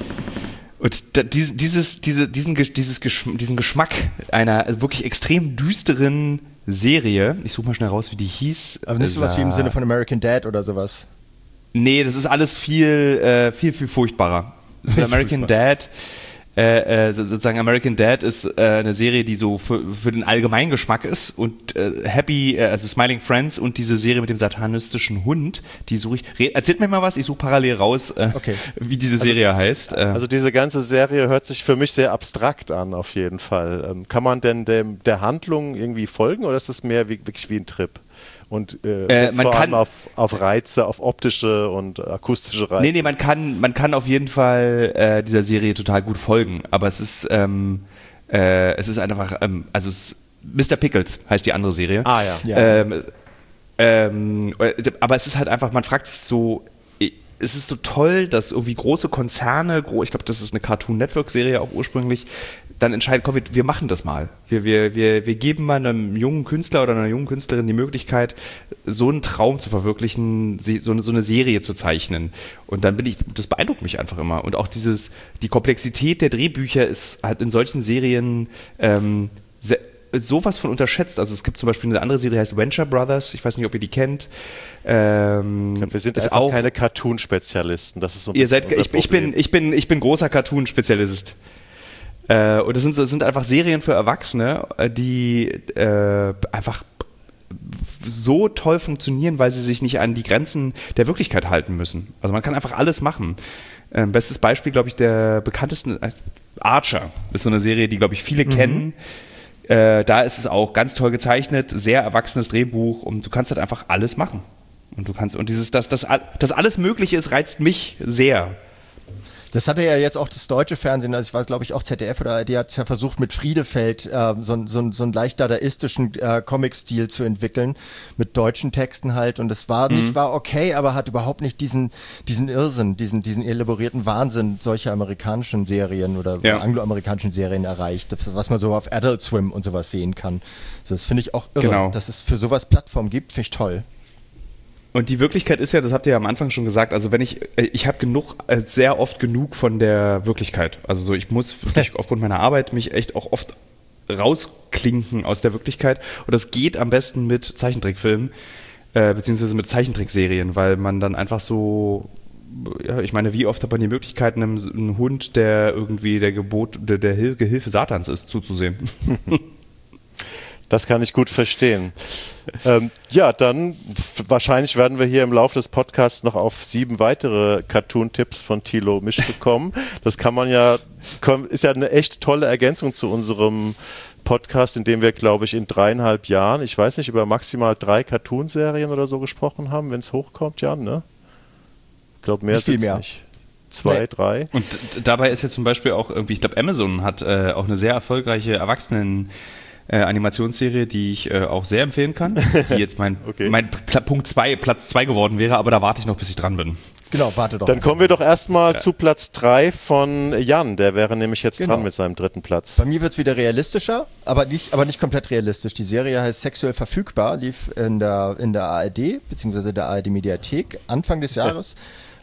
Und diesen Geschmack einer wirklich extrem düsteren Serie, ich suche mal schnell raus, wie die hieß. Aber nicht sowas wie im Sinne von American Dad oder sowas? Nee, das ist alles viel furchtbarer. American Dad, sozusagen American Dad ist eine Serie, die so für den Allgemeingeschmack ist und also Smiling Friends und diese Serie mit dem satanistischen Hund, die suche ich. Erzählt mir mal was, ich suche parallel raus, wie diese Serie heißt. Also diese ganze Serie hört sich für mich sehr abstrakt an, auf jeden Fall. Kann man denn der Handlung irgendwie folgen oder ist es mehr wirklich wie ein Trip? Und setzt vor allem auf Reize, auf optische und akustische Reize. Nee, man kann auf jeden Fall dieser Serie total gut folgen, aber es ist einfach, Mr. Pickles heißt die andere Serie. Ah ja. Aber es ist halt einfach, man fragt sich so, es ist so toll, dass irgendwie große Konzerne, ich glaube, das ist eine Cartoon Network Serie auch ursprünglich, dann entscheiden, komm, wir machen das mal. Wir geben mal einem jungen Künstler oder einer jungen Künstlerin die Möglichkeit, so einen Traum zu verwirklichen, so eine Serie zu zeichnen. Und dann das beeindruckt mich einfach immer. Und auch die Komplexität der Drehbücher ist halt in solchen Serien sowas von unterschätzt. Also es gibt zum Beispiel eine andere Serie, die heißt Venture Brothers. Ich weiß nicht, ob ihr die kennt. Wir sind einfach auch keine Cartoon-Spezialisten. Das ist so ein bisschen ich bin großer Cartoon-Spezialist. Und das sind einfach Serien für Erwachsene, die einfach so toll funktionieren, weil sie sich nicht an die Grenzen der Wirklichkeit halten müssen. Also man kann einfach alles machen. Bestes Beispiel, glaube ich, der bekanntesten Archer ist so eine Serie, die, glaube ich, viele kennen. Da ist es auch ganz toll gezeichnet, sehr erwachsenes Drehbuch und du kannst halt einfach alles machen. Und du kannst, und dass alles möglich ist, reizt mich sehr. Das hatte ja jetzt auch das deutsche Fernsehen, also ich weiß, glaube ich, auch ZDF oder ARD hat es ja versucht, mit Friedefeld so einen leicht dadaistischen Comic-Stil zu entwickeln, mit deutschen Texten halt. Und es war okay, aber hat überhaupt nicht diesen Irrsinn, diesen elaborierten Wahnsinn solcher amerikanischen Serien oder angloamerikanischen Serien erreicht, was man so auf Adult Swim und sowas sehen kann. Das finde ich auch irre, dass es für sowas Plattformen gibt, finde ich toll. Und die Wirklichkeit ist ja, das habt ihr ja am Anfang schon gesagt, also ich habe sehr oft genug von der Wirklichkeit. Also so, ich muss wirklich aufgrund meiner Arbeit mich echt auch oft rausklinken aus der Wirklichkeit. Und das geht am besten mit Zeichentrickfilmen, beziehungsweise mit Zeichentrickserien, weil man dann einfach so, ja, ich meine, wie oft hat man die Möglichkeit, einem Hund, der irgendwie der Gehilfe Satans ist, zuzusehen? Das kann ich gut verstehen. Dann wahrscheinlich werden wir hier im Laufe des Podcasts noch auf 7 weitere Cartoon-Tipps von Thilo Misch bekommen. Das ist ja eine echt tolle Ergänzung zu unserem Podcast, in dem wir, glaube ich, in 3,5 Jahren, ich weiß nicht, über maximal 3 Cartoon-Serien oder so gesprochen haben, wenn es hochkommt, Jan, ne? Ich glaube, mehr ist es nicht. 2, 3. Und dabei ist ja zum Beispiel auch irgendwie, ich glaube, Amazon hat auch eine sehr erfolgreiche Animationsserie, die ich auch sehr empfehlen kann, die jetzt mein Platz 2 geworden wäre, aber da warte ich noch, bis ich dran bin. Genau, warte doch. Dann kommen wir doch erstmal zu Platz 3 von Jan, der wäre nämlich jetzt dran mit seinem 3. Platz. Bei mir wird es wieder realistischer, aber nicht komplett realistisch. Die Serie heißt Sexuell verfügbar, lief in der ARD, beziehungsweise der ARD-Mediathek Anfang des Jahres.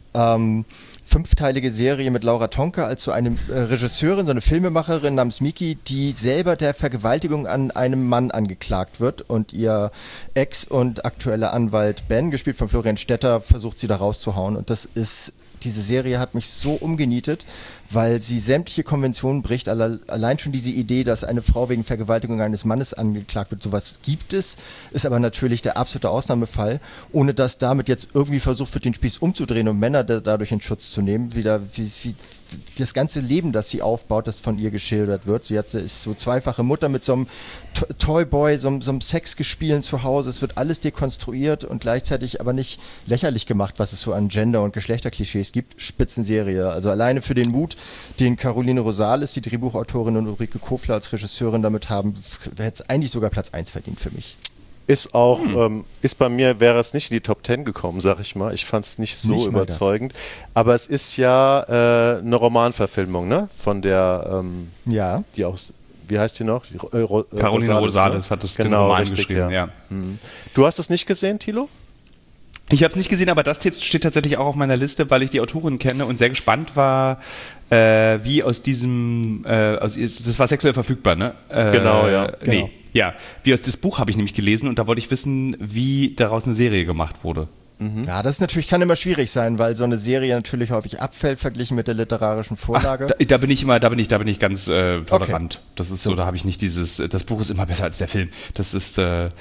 5-teilige Serie mit Laura Tonka als so eine Regisseurin, so eine Filmemacherin namens Miki, die selber der Vergewaltigung an einem Mann angeklagt wird und ihr Ex und aktueller Anwalt Ben, gespielt von Florian Stetter, versucht sie da rauszuhauen. Und diese Serie hat mich so umgenietet, weil sie sämtliche Konventionen bricht. Allein schon diese Idee, dass eine Frau wegen Vergewaltigung eines Mannes angeklagt wird, sowas gibt es, ist aber natürlich der absolute Ausnahmefall, ohne dass damit jetzt irgendwie versucht wird, den Spieß umzudrehen und Männer dadurch in Schutz zu nehmen. Wieder wie das ganze Leben, das sie aufbaut, das von ihr geschildert wird. Sie ist so zweifache Mutter mit so einem Toyboy, so einem Sexgespielen zu Hause. Es wird alles dekonstruiert und gleichzeitig aber nicht lächerlich gemacht, was es so an Gender- und Geschlechterklischees gibt. Spitzenserie. Also alleine für den Mut, den Caroline Rosales, die Drehbuchautorin, und Ulrike Kofler als Regisseurin damit haben, hätte es eigentlich sogar Platz 1 verdient für mich. Ist auch, ist bei mir, wäre es nicht in die Top 10 gekommen, sag ich mal. Ich fand es nicht so überzeugend. Aber es ist ja eine Romanverfilmung, ne? Von der, die auch, wie heißt die noch? Caroline Rosales hat das den Roman geschrieben, ja. Du hast es nicht gesehen, Thilo? Ich habe es nicht gesehen, aber das steht tatsächlich auch auf meiner Liste, weil ich die Autorin kenne und sehr gespannt war, wie aus diesem, das war sexuell verfügbar, ne? Genau, ja. Nee, ja. Das Buch habe ich nämlich gelesen und da wollte ich wissen, wie daraus eine Serie gemacht wurde. Ja, das kann immer schwierig sein, weil so eine Serie natürlich häufig abfällt verglichen mit der literarischen Vorlage. Ach, da bin ich ganz tolerant. Okay. Das ist so, da habe ich nicht das Buch ist immer besser als der Film. Das ist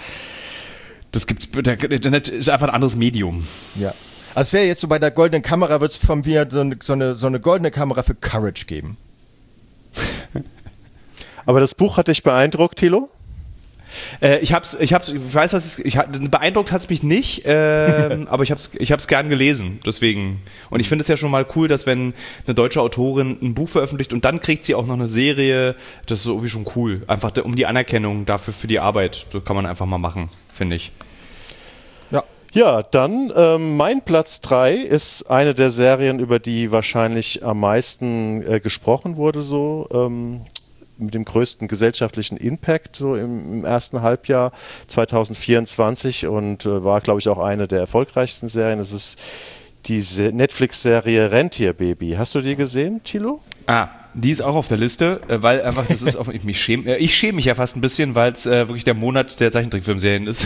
ist einfach ein anderes Medium. Ja. Also es wäre jetzt so, bei der goldenen Kamera wird es von mir so eine goldene Kamera für Courage geben. Aber das Buch hat dich beeindruckt, Thilo? Beeindruckt hat es mich nicht, aber ich hab's gern gelesen, deswegen. Und ich finde es ja schon mal cool, dass wenn eine deutsche Autorin ein Buch veröffentlicht und dann kriegt sie auch noch eine Serie, das ist irgendwie schon cool. Einfach um die Anerkennung dafür für die Arbeit, das kann man einfach mal machen, finde ich. Ja, dann mein Platz 3 ist eine der Serien, über die wahrscheinlich am meisten gesprochen wurde, so mit dem größten gesellschaftlichen Impact so im ersten Halbjahr 2024 und war, glaube ich, auch eine der erfolgreichsten Serien. Das ist diese Netflix-Serie Rentierbaby. Hast du die gesehen, Thilo? Die ist auch auf der Liste, weil einfach, ich schäme mich ja fast ein bisschen, weil es wirklich der Monat der Zeichentrickfilmserien ist.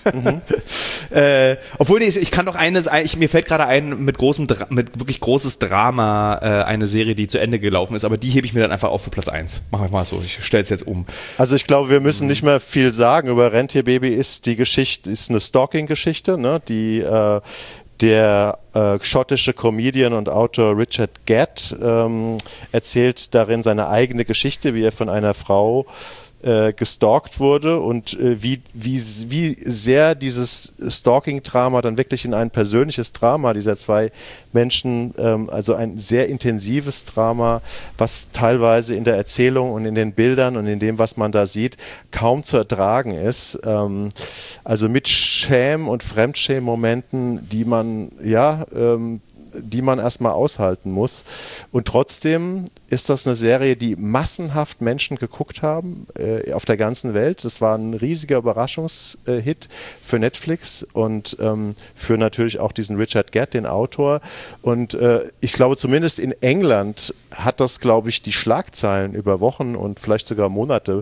Obwohl, ich kann noch mir fällt gerade ein, mit wirklich großes Drama, eine Serie, die zu Ende gelaufen ist, aber die hebe ich mir dann einfach auf für Platz 1. Machen wir mal so, ich stelle es jetzt um. Also ich glaube, wir müssen nicht mehr viel sagen über Rentierbaby. Ist eine Stalking-Geschichte, ne? Der schottische Comedian und Autor Richard Gett erzählt darin seine eigene Geschichte, wie er von einer Frau gestalkt wurde und wie sehr dieses Stalking-Drama dann wirklich in ein persönliches Drama dieser zwei Menschen, also ein sehr intensives Drama, was teilweise in der Erzählung und in den Bildern und in dem, was man da sieht, kaum zu ertragen ist. Also mit Schäm- und Fremdschäm-Momenten, die man erstmal aushalten muss. Und trotzdem ist das eine Serie, die massenhaft Menschen geguckt haben auf der ganzen Welt. Das war ein riesiger Überraschungshit für Netflix und für natürlich auch diesen Richard Gere, den Autor. Und ich glaube, zumindest in England hat das, glaube ich, die Schlagzeilen über Wochen und vielleicht sogar Monate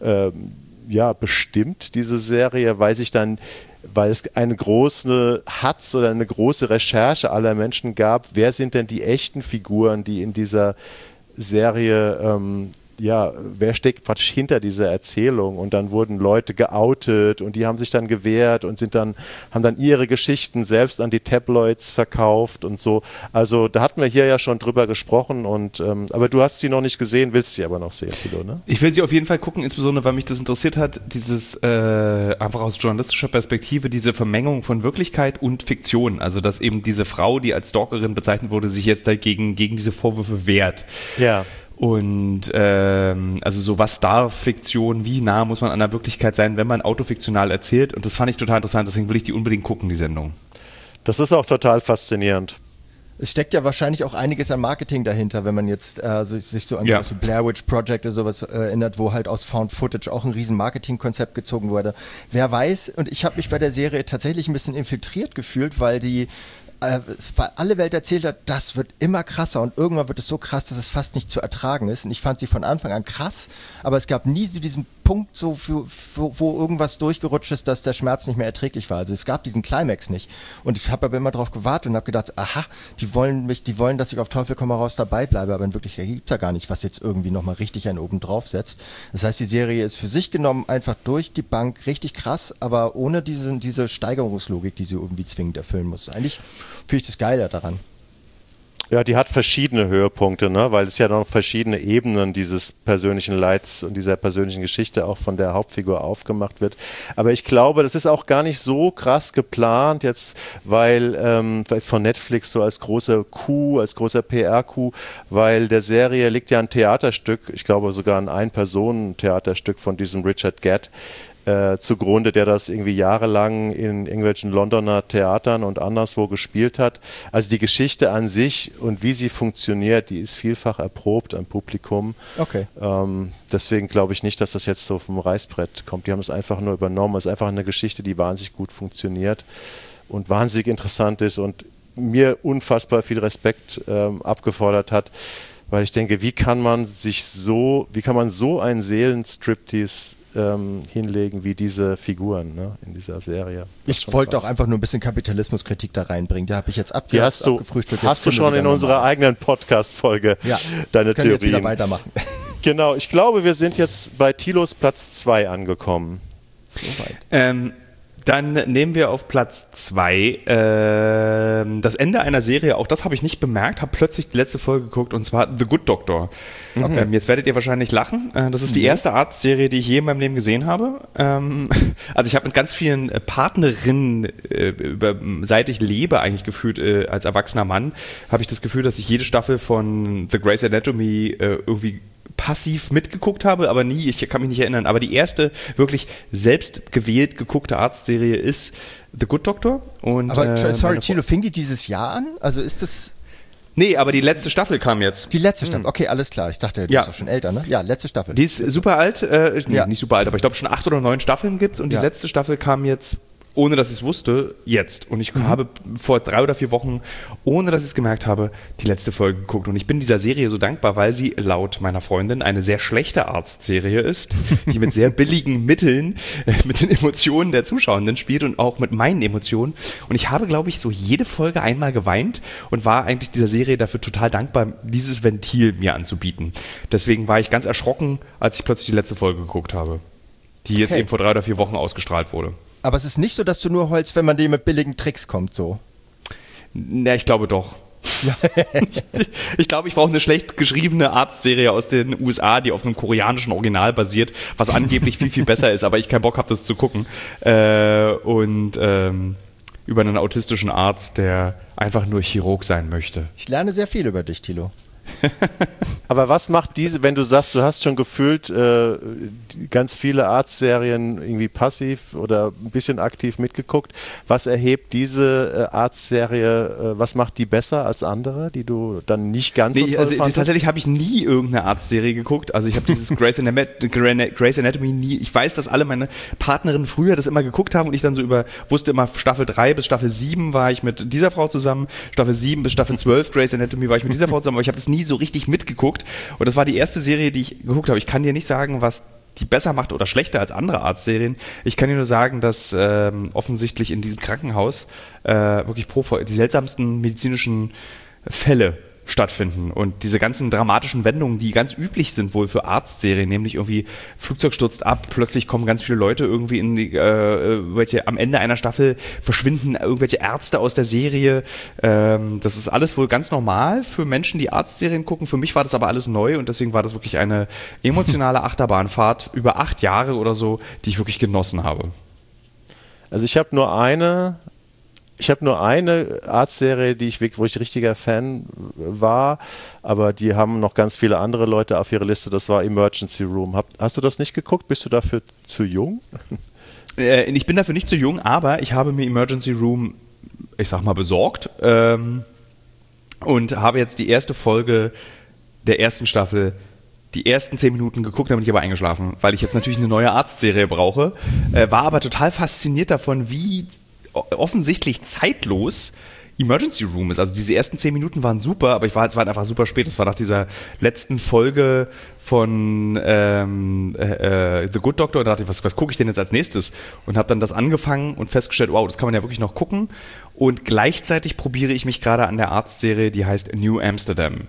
bestimmt, diese Serie, weil es eine große Hatz oder eine große Recherche aller Menschen gab, wer sind denn die echten Figuren, die in dieser Serie, wer steckt praktisch hinter dieser Erzählung, und dann wurden Leute geoutet und die haben sich dann gewehrt und haben dann ihre Geschichten selbst an die Tabloids verkauft und so. Also da hatten wir hier ja schon drüber gesprochen aber du hast sie noch nicht gesehen, willst sie aber noch sehen, Thilo, ne? Ich will sie auf jeden Fall gucken, insbesondere weil mich das interessiert hat, dieses einfach aus journalistischer Perspektive, diese Vermengung von Wirklichkeit und Fiktion, also dass eben diese Frau, die als Stalkerin bezeichnet wurde, sich jetzt gegen diese Vorwürfe wehrt. Ja. Und also so, was darf Fiktion, wie nah muss man an der Wirklichkeit sein, wenn man autofiktional erzählt, und das fand ich total interessant, deswegen will ich die unbedingt gucken, die Sendung. Das ist auch total faszinierend. Es steckt ja wahrscheinlich auch einiges an Marketing dahinter, wenn man jetzt sich so an sowas wie Blair Witch Project oder sowas erinnert, wo halt aus Found Footage auch ein riesen Marketingkonzept gezogen wurde. Wer weiß, und ich habe mich bei der Serie tatsächlich ein bisschen infiltriert gefühlt, weil alle Welt erzählt hat, das wird immer krasser und irgendwann wird es so krass, dass es fast nicht zu ertragen ist. Und ich fand sie von Anfang an krass, aber es gab nie so diesen Punkt, so wo irgendwas durchgerutscht ist, dass der Schmerz nicht mehr erträglich war. Also es gab diesen Climax nicht. Und ich habe aber immer drauf gewartet und habe gedacht, aha, die wollen, dass ich auf Teufel komm raus dabei bleibe, aber in Wirklichkeit gibt es ja gar nicht, was jetzt irgendwie nochmal richtig einen oben drauf setzt. Das heißt, die Serie ist für sich genommen einfach durch die Bank richtig krass, aber ohne diese Steigerungslogik, die sie irgendwie zwingend erfüllen muss. Eigentlich finde ich das Geile daran. Ja, die hat verschiedene Höhepunkte, ne? Weil es ja noch verschiedene Ebenen dieses persönlichen Leids und dieser persönlichen Geschichte auch von der Hauptfigur aufgemacht wird. Aber ich glaube, das ist auch gar nicht so krass geplant jetzt, weil es von Netflix so als großer Coup, als großer PR-Coup, weil der Serie liegt ja ein Theaterstück, ich glaube sogar ein Ein-Personen-Theaterstück von diesem Richard Gere zugrunde, der das irgendwie jahrelang in irgendwelchen Londoner Theatern und anderswo gespielt hat. Also die Geschichte an sich und wie sie funktioniert, die ist vielfach erprobt am Publikum. Okay. Deswegen glaube ich nicht, dass das jetzt so vom Reißbrett kommt. Die haben es einfach nur übernommen. Es ist einfach eine Geschichte, die wahnsinnig gut funktioniert und wahnsinnig interessant ist und mir unfassbar viel Respekt abgefordert hat, weil ich denke, wie kann man so einen Seelenstriptease hinlegen wie diese Figuren, ne, in dieser Serie. Ich wollte auch einfach nur ein bisschen Kapitalismuskritik da reinbringen. Da habe ich jetzt abgefrühstückt. Hast du schon in unserer eigenen Podcast-Folge deine Theorien. Jetzt wieder weitermachen. Genau, ich glaube, wir sind jetzt bei Thilos Platz 2 angekommen. Soweit. Dann nehmen wir auf Platz 2 das Ende einer Serie, auch das habe ich nicht bemerkt, habe plötzlich die letzte Folge geguckt, und zwar The Good Doctor. Okay. Jetzt werdet ihr wahrscheinlich lachen, das ist die erste Arztserie, die ich je in meinem Leben gesehen habe. Also ich habe mit ganz vielen Partnerinnen, seit ich lebe eigentlich gefühlt als erwachsener Mann, habe ich das Gefühl, dass ich jede Staffel von The Grey's Anatomy irgendwie passiv mitgeguckt habe, aber nie, ich kann mich nicht erinnern, aber die erste wirklich selbst gewählt geguckte Arztserie ist The Good Doctor. Und, aber sorry, Thilo, fing die dieses Jahr an? Also ist das... Nee, aber die letzte Staffel kam jetzt. Die letzte Staffel, okay, alles klar. Ich dachte, die ist doch schon älter, ne? Ja, letzte Staffel. Die ist super alt, nicht super alt, aber ich glaube schon 8 oder 9 Staffeln gibt's, und die letzte Staffel kam jetzt, ohne dass ich es wusste, jetzt. Und ich habe vor 3 oder 4 Wochen, ohne dass ich es gemerkt habe, die letzte Folge geguckt. Und ich bin dieser Serie so dankbar, weil sie laut meiner Freundin eine sehr schlechte Arztserie ist, die mit sehr billigen Mitteln mit den Emotionen der Zuschauenden spielt und auch mit meinen Emotionen. Und ich habe, glaube ich, so jede Folge einmal geweint und war eigentlich dieser Serie dafür total dankbar, dieses Ventil mir anzubieten. Deswegen war ich ganz erschrocken, als ich plötzlich die letzte Folge geguckt habe, die jetzt eben vor 3 oder 4 Wochen ausgestrahlt wurde. Aber es ist nicht so, dass du nur heulst, wenn man dir mit billigen Tricks kommt, so. Na, ich glaube doch. Ich glaube, ich brauche eine schlecht geschriebene Arztserie aus den USA, die auf einem koreanischen Original basiert, was angeblich viel, viel besser ist, aber ich keinen Bock habe, das zu gucken. Über einen autistischen Arzt, der einfach nur Chirurg sein möchte. Ich lerne sehr viel über dich, Thilo. Aber was macht diese, wenn du sagst, du hast schon gefühlt ganz viele Arztserien irgendwie passiv oder ein bisschen aktiv mitgeguckt, was erhebt diese Arztserie, was macht die besser als andere, die du dann nicht ganz so toll fandest? Tatsächlich habe ich nie irgendeine Arztserie geguckt, also ich habe dieses Grey's Anatomy nie, ich weiß, dass alle meine Partnerinnen früher das immer geguckt haben und ich dann so wusste immer Staffel 3 bis Staffel 7 war ich mit dieser Frau zusammen, Staffel 7 bis Staffel 12 Grey's Anatomy war ich mit dieser Frau zusammen, aber ich habe das nie so richtig mitgeguckt und das war die erste Serie, die ich geguckt habe. Ich kann dir nicht sagen, was die besser macht oder schlechter als andere Arztserien. Ich kann dir nur sagen, dass offensichtlich in diesem Krankenhaus wirklich die seltsamsten medizinischen Fälle stattfinden und diese ganzen dramatischen Wendungen, die ganz üblich sind wohl für Arztserien, nämlich irgendwie Flugzeug stürzt ab, plötzlich kommen ganz viele Leute irgendwie in die, am Ende einer Staffel verschwinden irgendwelche Ärzte aus der Serie. Das ist alles wohl ganz normal für Menschen, die Arztserien gucken. Für mich war das aber alles neu und deswegen war das wirklich eine emotionale Achterbahnfahrt über 8 Jahre oder so, die ich wirklich genossen habe. Also ich habe nur eine Arztserie, wo ich richtiger Fan war, aber die haben noch ganz viele andere Leute auf ihrer Liste, das war Emergency Room. Hast du das nicht geguckt? Bist du dafür zu jung? Ich bin dafür nicht zu jung, aber ich habe mir Emergency Room, ich sag mal, besorgt und habe jetzt die erste Folge der ersten Staffel die ersten 10 Minuten geguckt, dann bin ich aber eingeschlafen, weil ich jetzt natürlich eine neue Arztserie brauche, war aber total fasziniert davon, wie offensichtlich zeitlos Emergency Room ist. Also diese ersten 10 Minuten waren super, aber es war einfach super spät. Es war nach dieser letzten Folge von The Good Doctor und da dachte ich, was gucke ich denn jetzt als nächstes? Und habe dann das angefangen und festgestellt, wow, das kann man ja wirklich noch gucken. Und gleichzeitig probiere ich mich gerade an der Arztserie, die heißt New Amsterdam.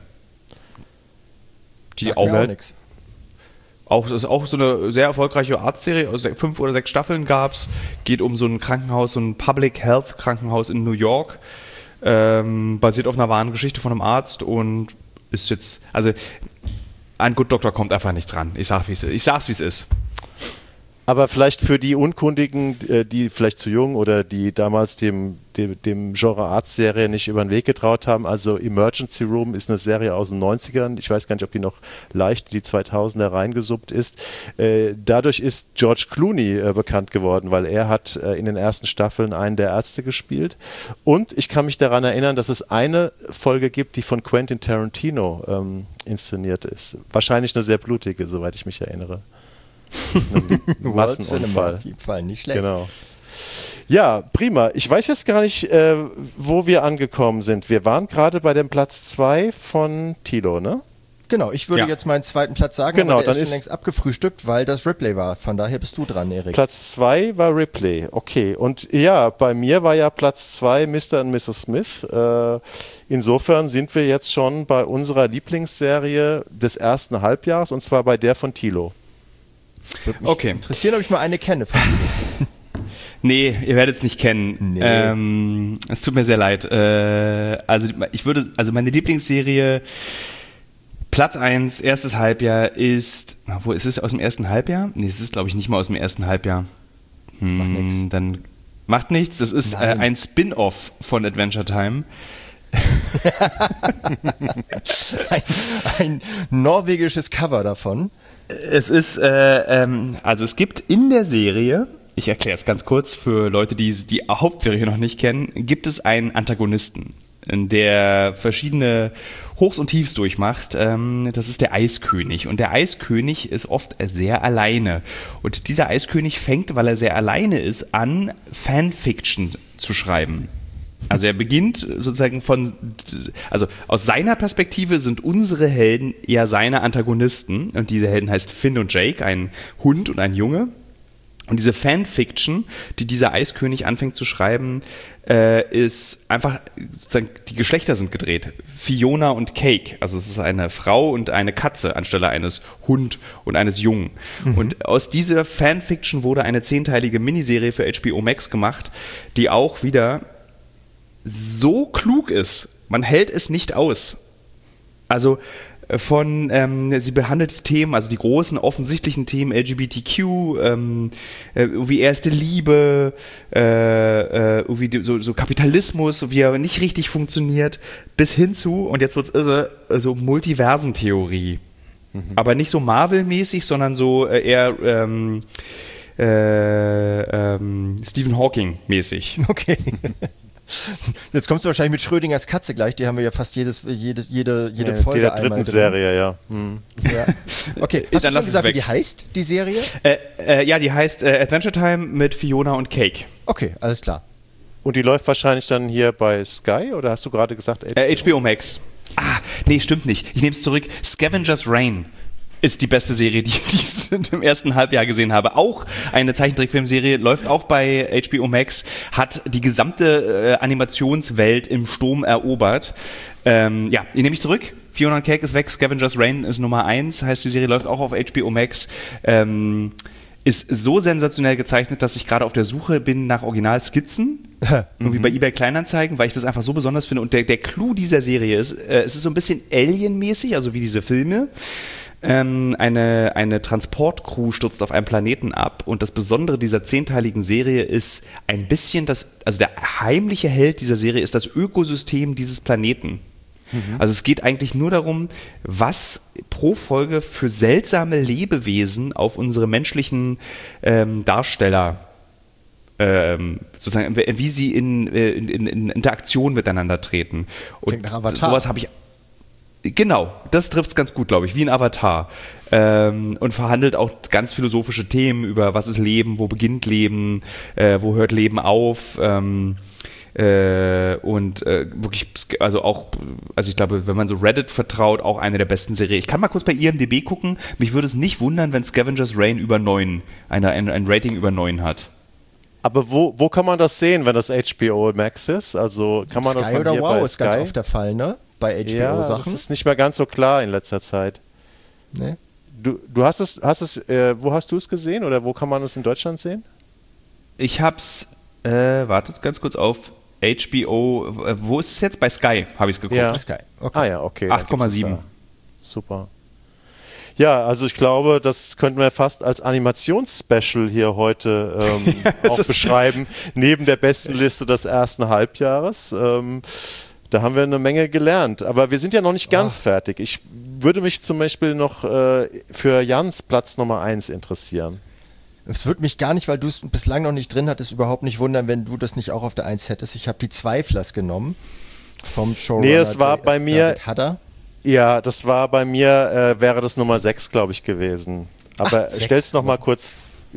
Die auch nichts. Das ist auch so eine sehr erfolgreiche Arztserie, also 5 oder 6 Staffeln gab es, geht um so ein Krankenhaus, so ein Public Health Krankenhaus in New York, basiert auf einer wahren Geschichte von einem Arzt und ist jetzt, also an Good Doctor kommt einfach nichts ran. Ich sag's, wie es ist. Aber vielleicht für die Unkundigen, die vielleicht zu jung oder die damals dem Genre Arztserie nicht über den Weg getraut haben, also Emergency Room ist eine Serie aus den 90ern, ich weiß gar nicht, ob die noch leicht die 2000er reingesuppt ist. Dadurch ist George Clooney bekannt geworden, weil er hat in den ersten Staffeln einen der Ärzte gespielt und ich kann mich daran erinnern, dass es eine Folge gibt, die von Quentin Tarantino inszeniert ist. Wahrscheinlich eine sehr blutige, soweit ich mich erinnere. Massenunfall. Auf jeden Fall nicht schlecht. Genau. Ja, prima. Ich weiß jetzt gar nicht, wo wir angekommen sind. Wir waren gerade bei dem Platz 2 von Thilo, ne? Genau, ich würde jetzt meinen zweiten Platz sagen, genau, aber der dann ist schon längst abgefrühstückt, weil das Ripley war. Von daher bist du dran, Erik. Platz 2 war Ripley, okay. Und ja, bei mir war ja Platz 2 Mr. und Mrs. Smith. Insofern sind wir jetzt schon bei unserer Lieblingsserie des ersten Halbjahres und zwar bei der von Thilo. Würde mich interessieren, ob ich mal eine kenne von dir. Nee, ihr werdet es nicht kennen. Nee. Es tut mir sehr leid. Also meine Lieblingsserie, Platz 1, erstes Halbjahr ist, wo ist es, aus dem ersten Halbjahr? Nee, es ist glaube ich nicht mal aus dem ersten Halbjahr. Macht nichts. Dann macht nichts, das ist ein Spin-off von Adventure Time. ein norwegisches Cover davon. Es ist, also es gibt in der Serie, ich erkläre es ganz kurz für Leute, die die Hauptserie noch nicht kennen, gibt es einen Antagonisten, der verschiedene Hochs und Tiefs durchmacht. Das ist der Eiskönig. Und der Eiskönig ist oft sehr alleine. Und dieser Eiskönig fängt, weil er sehr alleine ist, an, Fanfiction zu schreiben. Also er beginnt sozusagen also aus seiner Perspektive sind unsere Helden eher seine Antagonisten und diese Helden heißt Finn und Jake, ein Hund und ein Junge. Und diese Fanfiction, die dieser Eiskönig anfängt zu schreiben, ist einfach, sozusagen, die Geschlechter sind gedreht. Fiona und Cake, also es ist eine Frau und eine Katze anstelle eines Hund und eines Jungen. Mhm. Und aus dieser Fanfiction wurde eine 10-teilige Miniserie für HBO Max gemacht, die auch wieder so klug ist, Man hält es nicht aus. Also sie behandelt Themen, also die großen offensichtlichen Themen LGBTQ, wie erste Liebe, wie so Kapitalismus, wie er nicht richtig funktioniert, bis hin zu, und jetzt wird's irre, so Multiversentheorie. Aber nicht so Marvel-mäßig, sondern so eher Stephen Hawking-mäßig. Okay. Jetzt kommst du wahrscheinlich mit Schrödingers Katze gleich, die haben wir ja fast jede Folge der einmal dritten drin. Serie, ja. Ja. Okay, hast Dann du schon gesagt, wie die heißt, die Serie? Ja, die heißt Adventure Time mit Fiona und Cake. Okay, alles klar. Und die läuft wahrscheinlich dann hier bei Sky, oder hast du gerade gesagt HBO Max. Nee, stimmt nicht. Ich nehme es zurück. Scavenger's Reign ist die beste Serie, die ich im ersten Halbjahr gesehen habe. Auch eine Zeichentrickfilmserie, läuft auch bei HBO Max, hat die gesamte Animationswelt im Sturm erobert. Ja, die nehme ich zurück. Fiona und Cake ist weg, Scavenger's Reign ist Nummer 1, heißt die Serie, läuft auch auf HBO Max. Ist so sensationell gezeichnet, dass ich gerade auf der Suche bin nach Originalskizzen, irgendwie bei eBay Kleinanzeigen, weil ich das einfach so besonders finde. Und der Clou dieser Serie ist, es ist so ein bisschen Alien-mäßig, also wie diese Filme. Eine Transportcrew stürzt auf einem Planeten ab, und das Besondere dieser 10-teiligen Serie ist ein bisschen also der heimliche Held dieser Serie ist das Ökosystem dieses Planeten. Also es geht eigentlich nur darum, was pro Folge für seltsame Lebewesen auf unsere menschlichen Darsteller sozusagen, wie sie in Interaktion miteinander treten. Und sowas habe ich. Genau, das trifft es ganz gut, glaube ich, wie ein Avatar. Und verhandelt auch ganz philosophische Themen über, was ist Leben, wo beginnt Leben, wo hört Leben auf. Wirklich, also ich glaube, wenn man so Reddit vertraut, auch eine der besten Serien. Ich kann mal kurz bei IMDb gucken. Mich würde es nicht wundern, wenn Scavenger's Reign über 9, ein Rating über 9 hat. Aber wo kann man das sehen, wenn das HBO Max ist? Also kann man Sky das dann oder hier Wow bei ist Sky? ganz oft der Fall, ne? Bei HBO-Sachen. Ja, das ist nicht mehr ganz so klar in letzter Zeit. Nee. Du hast es, wo hast du es gesehen, oder wo kann man es in Deutschland sehen? Ich hab's, wartet ganz kurz, auf HBO, wo ist es jetzt? Bei Sky habe ich es geguckt. Ja. Bei Sky. Okay. Ja, okay. 8,7. Super. Ja, also ich glaube, das könnten wir fast als Animationsspecial hier heute auch beschreiben, neben der besten Liste des ersten Halbjahres. Da haben wir eine Menge gelernt, aber wir sind ja noch nicht ganz fertig. Ich würde mich zum Beispiel noch für Jans Platz Nummer 1 interessieren. Es würde mich gar nicht, weil du es bislang noch nicht drin hattest, überhaupt nicht wundern, wenn du das nicht auch auf der 1 hättest. Ich habe die Zweiflers genommen vom Showrunner. Nee, das war bei mir. David Hatter. Ja, das war bei mir, wäre das Nummer 6, glaube ich, gewesen. Aber stell's noch mal kurz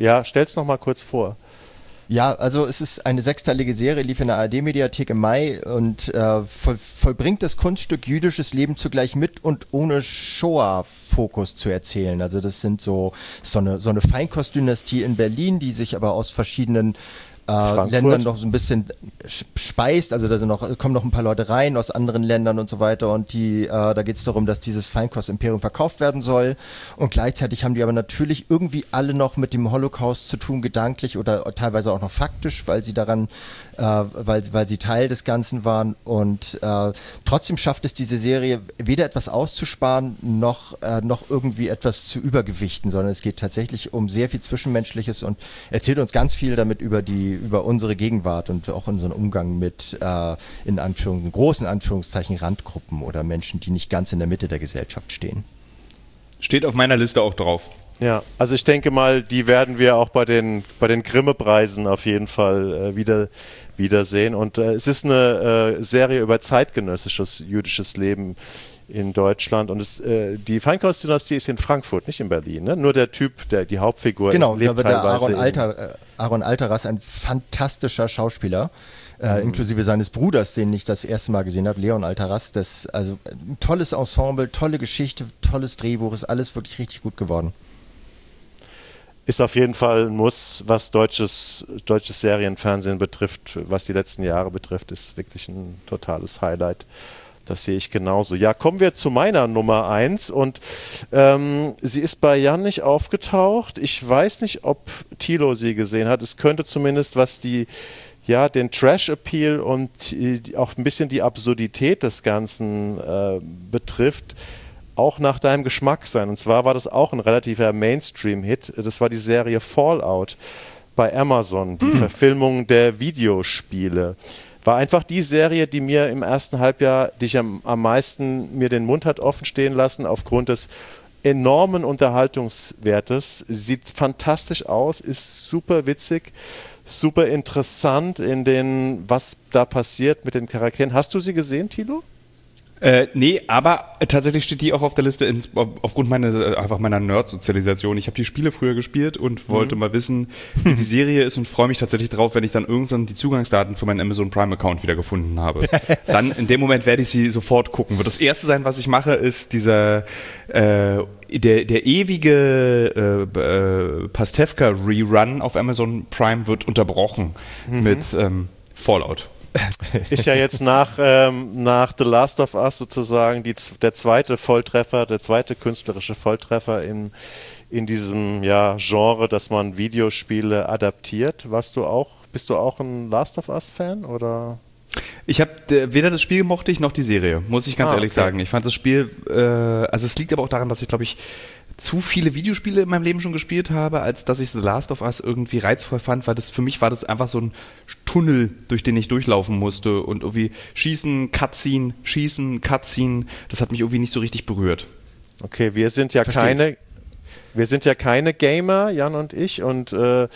vor. Ja, also es ist eine 6-teilige Serie, lief in der ARD-Mediathek im Mai und vollbringt das Kunststück jüdisches Leben zugleich mit und ohne Shoah-Fokus zu erzählen. Also das sind so eine Feinkostdynastie in Berlin, die sich aber aus verschiedenen Ländern noch so ein bisschen speist, also da kommen noch ein paar Leute rein aus anderen Ländern und so weiter, und da geht es darum, dass dieses Feinkostimperium verkauft werden soll, und gleichzeitig haben die aber natürlich irgendwie alle noch mit dem Holocaust zu tun, gedanklich oder teilweise auch noch faktisch, weil sie daran, weil sie Teil des Ganzen waren, und trotzdem schafft es diese Serie weder etwas auszusparen noch irgendwie etwas zu übergewichten, sondern es geht tatsächlich um sehr viel Zwischenmenschliches und erzählt uns ganz viel damit über unsere Gegenwart und auch unseren Umgang mit großen Anführungszeichen Randgruppen oder Menschen, die nicht ganz in der Mitte der Gesellschaft stehen. Steht auf meiner Liste auch drauf. Ja, also ich denke mal, die werden wir auch bei den Grimme-Preisen auf jeden Fall wiedersehen. Und es ist eine Serie über zeitgenössisches jüdisches Leben in Deutschland, und die Feinkostdynastie ist in Frankfurt, nicht in Berlin, ne? Nur der Typ, die Hauptfigur, genau, lebt da wird der teilweise Aaron Alteras, ein fantastischer Schauspieler, inklusive seines Bruders, den ich das erste Mal gesehen habe, Leon Alteras. Also ein tolles Ensemble, tolle Geschichte, tolles Drehbuch, ist alles wirklich richtig gut geworden. Ist auf jeden Fall ein Muss, was deutsches Serienfernsehen betrifft, was die letzten Jahre betrifft, ist wirklich ein totales Highlight. Das sehe ich genauso. Ja, kommen wir zu meiner Nummer 1, und sie ist bei Jan nicht aufgetaucht. Ich weiß nicht, ob Thilo sie gesehen hat. Es könnte zumindest, was die ja, den Trash-Appeal und auch ein bisschen die Absurdität des Ganzen betrifft, auch nach deinem Geschmack sein. Und zwar war das auch ein relativer Mainstream-Hit. Das war die Serie Fallout bei Amazon, die Verfilmung der Videospiele. War einfach die Serie, die mir im ersten Halbjahr, die ich am meisten mir den Mund hat offen stehen lassen, aufgrund des enormen Unterhaltungswertes. Sieht fantastisch aus, ist super witzig, super interessant was da passiert mit den Charakteren. Hast du sie gesehen, Thilo? Nee, aber tatsächlich steht die auch auf der Liste aufgrund meiner Nerd-Sozialisation. Ich habe die Spiele früher gespielt und wollte mal wissen, wie die Serie ist und freue mich tatsächlich drauf, wenn ich dann irgendwann die Zugangsdaten für meinen Amazon Prime-Account wieder gefunden habe. Dann in dem Moment werde ich sie sofort gucken. Wird das erste sein, was ich mache, ist dieser der ewige Pastewka-Rerun auf Amazon Prime wird unterbrochen mit Fallout. Ist ja jetzt nach The Last of Us sozusagen der zweite Volltreffer, der zweite künstlerische Volltreffer in diesem Genre, dass man Videospiele adaptiert. Bist du auch ein Last of Us-Fan oder? Ich habe weder das Spiel mochte ich noch die Serie, muss ich ganz ehrlich sagen. Ich fand das Spiel, also es liegt aber auch daran, dass ich, glaube ich, zu viele Videospiele in meinem Leben schon gespielt habe, als dass ich The Last of Us irgendwie reizvoll fand, weil für mich war das einfach so ein Tunnel, durch den ich durchlaufen musste und irgendwie schießen, Cutscene, das hat mich irgendwie nicht so richtig berührt. Okay, wir sind ja keine Gamer, Jan und ich, und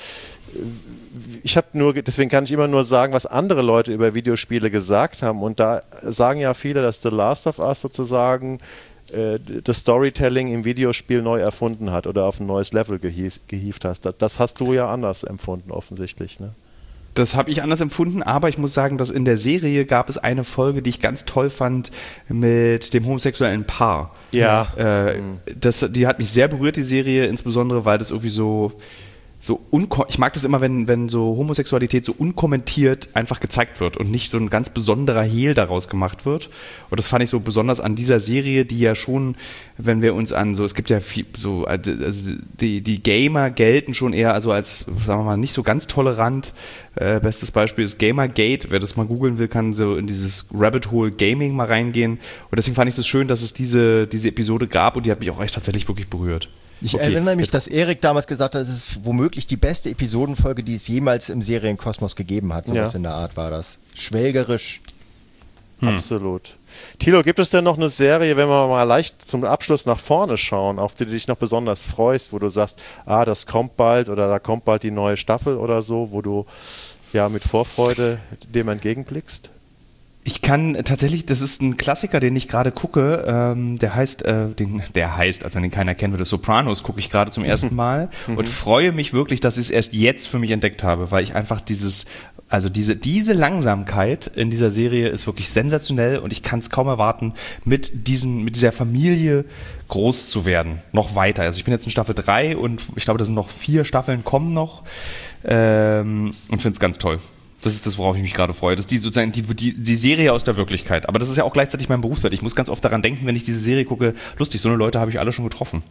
deswegen kann ich immer nur sagen, was andere Leute über Videospiele gesagt haben, und da sagen ja viele, dass The Last of Us sozusagen das Storytelling im Videospiel neu erfunden hat oder auf ein neues Level gehievt hast. Das hast du ja anders empfunden, offensichtlich, ne? Das habe ich anders empfunden, aber ich muss sagen, dass in der Serie gab es eine Folge, die ich ganz toll fand mit dem homosexuellen Paar. Ja. Die hat mich sehr berührt, die Serie, insbesondere, weil das irgendwie ich mag das immer, wenn so Homosexualität so unkommentiert einfach gezeigt wird und nicht so ein ganz besonderer Hehl daraus gemacht wird. Und das fand ich so besonders an dieser Serie, die ja schon, wenn wir uns es gibt ja viel, also die Gamer gelten schon eher also als, sagen wir mal, nicht so ganz tolerant. Bestes Beispiel ist Gamergate. Wer das mal googeln will, kann so in dieses Rabbit Hole Gaming mal reingehen. Und deswegen fand ich es schön, dass es diese Episode gab, und die hat mich auch echt tatsächlich wirklich berührt. Ich erinnere mich, dass Erik damals gesagt hat, es ist womöglich die beste Episodenfolge, die es jemals im Serienkosmos gegeben hat. So was in der Art war das. Schwelgerisch. Absolut. Thilo, gibt es denn noch eine Serie, wenn wir mal leicht zum Abschluss nach vorne schauen, auf die du dich noch besonders freust, wo du sagst, das kommt bald oder da kommt bald die neue Staffel oder so, wo du mit Vorfreude dem entgegenblickst? Ich kann tatsächlich, das ist ein Klassiker, den ich gerade gucke, der heißt, also wenn den keiner kennen würde, Sopranos gucke ich gerade zum ersten Mal und freue mich wirklich, dass ich es erst jetzt für mich entdeckt habe, weil ich einfach diese Langsamkeit in dieser Serie ist wirklich sensationell, und ich kann es kaum erwarten, mit dieser Familie groß zu werden, noch weiter. Also ich bin jetzt in Staffel 3 und ich glaube, da sind noch 4 Staffeln kommen noch, und finde es ganz toll. Das ist das, worauf ich mich gerade freue. Das ist sozusagen die Serie aus der Wirklichkeit. Aber das ist ja auch gleichzeitig mein Berufsfeld. Ich muss ganz oft daran denken, wenn ich diese Serie gucke, lustig, so eine Leute habe ich alle schon getroffen.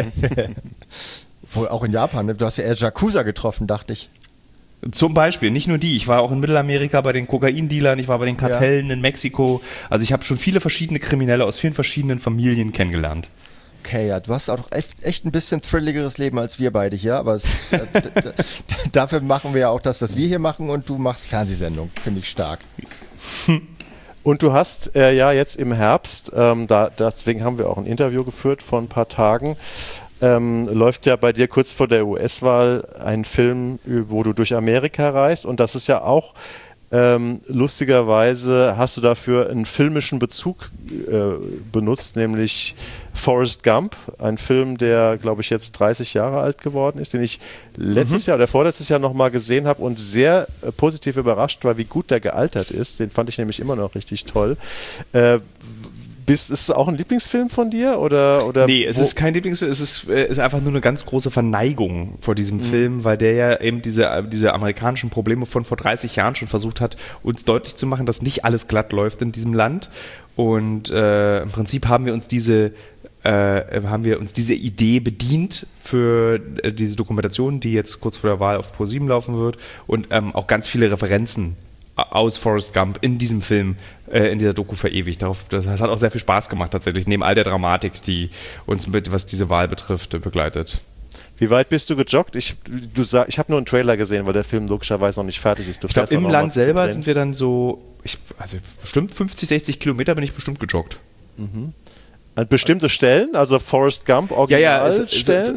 Wohl auch in Japan, ne? Du hast ja eher Yakuza getroffen, dachte ich. Zum Beispiel, nicht nur die. Ich war auch in Mittelamerika bei den Kokaindealern, ich war bei den Kartellen in Mexiko. Also ich habe schon viele verschiedene Kriminelle aus vielen verschiedenen Familien kennengelernt. Okay, ja, du hast auch echt ein bisschen thrilligeres Leben als wir beide hier, aber dafür machen wir ja auch das, was wir hier machen, und du machst Fernsehsendung, finde ich stark. Und du hast jetzt im Herbst, deswegen haben wir auch ein Interview geführt vor ein paar Tagen, läuft ja bei dir kurz vor der US-Wahl ein Film, wo du durch Amerika reist, und das ist ja auch lustigerweise hast du dafür einen filmischen Bezug benutzt, nämlich Forrest Gump, ein Film, der, glaube ich, jetzt 30 Jahre alt geworden ist, den ich letztes Jahr oder vorletztes Jahr nochmal gesehen habe und sehr positiv überrascht war, wie gut der gealtert ist. Den fand ich nämlich immer noch richtig toll. Ist es auch ein Lieblingsfilm von dir? Oder nee, es ist kein Lieblingsfilm, es ist einfach nur eine ganz große Verneigung vor diesem Film, weil der ja eben diese amerikanischen Probleme von vor 30 Jahren schon versucht hat, uns deutlich zu machen, dass nicht alles glatt läuft in diesem Land. Und im Prinzip haben wir uns diese haben wir uns diese Idee bedient für diese Dokumentation, die jetzt kurz vor der Wahl auf Pro7 laufen wird und auch ganz viele Referenzen aus Forrest Gump in diesem Film, in dieser Doku verewigt. Das hat auch sehr viel Spaß gemacht tatsächlich, neben all der Dramatik, die uns, was diese Wahl betrifft, begleitet. Wie weit bist du gejoggt? Ich habe nur einen Trailer gesehen, weil der Film logischerweise noch nicht fertig ist. Ich glaube, im Land selber sind wir dann so, bestimmt 50, 60 Kilometer bin ich bestimmt gejoggt. Mhm. An bestimmte Stellen, also Forrest Gump Originalstellen?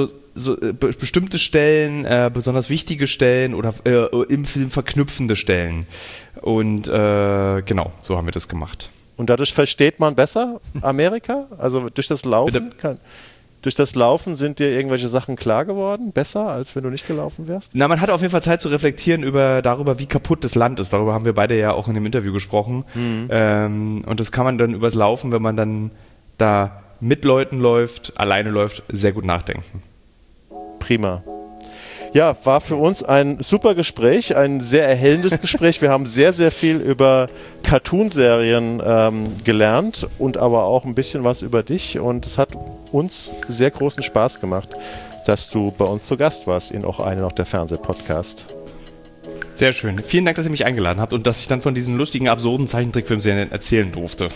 Bestimmte Stellen, besonders wichtige Stellen oder im Film verknüpfende Stellen. Und genau, so haben wir das gemacht. Und dadurch versteht man besser Amerika? Also durch das Laufen? Durch das Laufen sind dir irgendwelche Sachen klar geworden? Besser, als wenn du nicht gelaufen wärst? Na, man hat auf jeden Fall Zeit zu reflektieren darüber, wie kaputt das Land ist. Darüber haben wir beide ja auch in dem Interview gesprochen. Mhm. Und das kann man dann übers Laufen, wenn man dann da mit Leuten läuft, alleine läuft, sehr gut nachdenken. Prima. Ja, war für uns ein super Gespräch, ein sehr erhellendes Gespräch. Wir haben sehr, sehr viel über Cartoonserien gelernt und aber auch ein bisschen was über dich. Und es hat uns sehr großen Spaß gemacht, dass du bei uns zu Gast warst in Auch eine noch der Fernsehpodcast. Sehr schön. Vielen Dank, dass ihr mich eingeladen habt und dass ich dann von diesen lustigen, absurden Zeichentrickfilmserien erzählen durfte.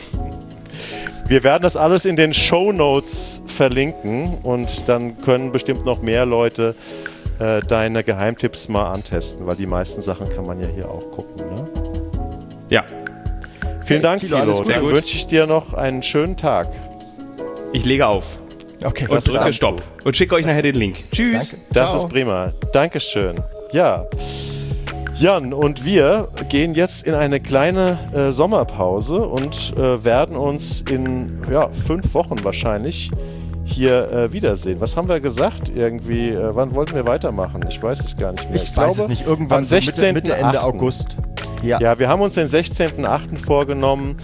Wir werden das alles in den Shownotes verlinken und dann können bestimmt noch mehr Leute deine Geheimtipps mal antesten, weil die meisten Sachen kann man ja hier auch gucken. Ne? Ja. Vielen Dank, Thilo. Dann wünsche ich dir noch einen schönen Tag. Ich lege auf. Okay. Und drücke Stopp. Und schicke euch nachher den Link. Tschüss. Danke. Das ist prima. Dankeschön. Ja. Jan und wir gehen jetzt in eine kleine Sommerpause und werden uns in 5 Wochen wahrscheinlich hier wiedersehen. Was haben wir gesagt irgendwie? Wann wollten wir weitermachen? Ich weiß es gar nicht mehr. Ich weiß es nicht. Irgendwann am 16. Mitte, Ende August. Ja, wir haben uns den 16.8. vorgenommen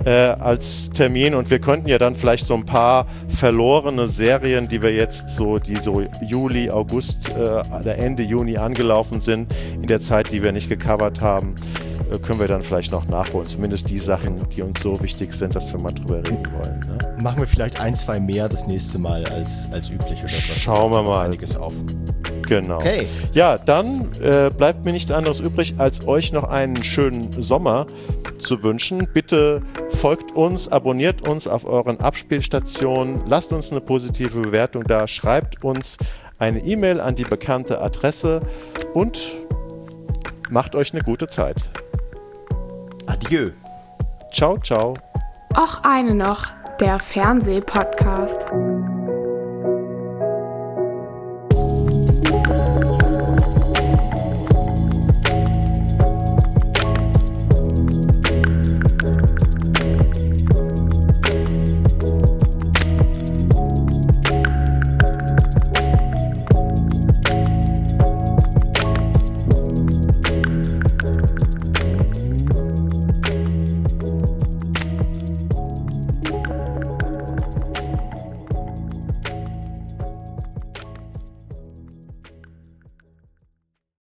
als Termin und wir könnten ja dann vielleicht so ein paar verlorene Serien, die wir jetzt die so Juli, August oder Ende Juni angelaufen sind, in der Zeit, die wir nicht gecovert haben, können wir dann vielleicht noch nachholen. Zumindest die Sachen, die uns so wichtig sind, dass wir mal drüber reden wollen. Ne? Machen wir vielleicht 1, 2 mehr das nächste Mal als üblich. Oder was? Schauen wir mal. Einiges auf. Genau. Okay. Ja, dann bleibt mir nichts anderes übrig, als euch noch einen schönen Sommer zu wünschen. Bitte folgt uns, abonniert uns auf euren Abspielstationen, lasst uns eine positive Bewertung da, schreibt uns eine E-Mail an die bekannte Adresse und macht euch eine gute Zeit. Adieu. Ciao, ciao. Auch eine noch, der Fernsehpodcast.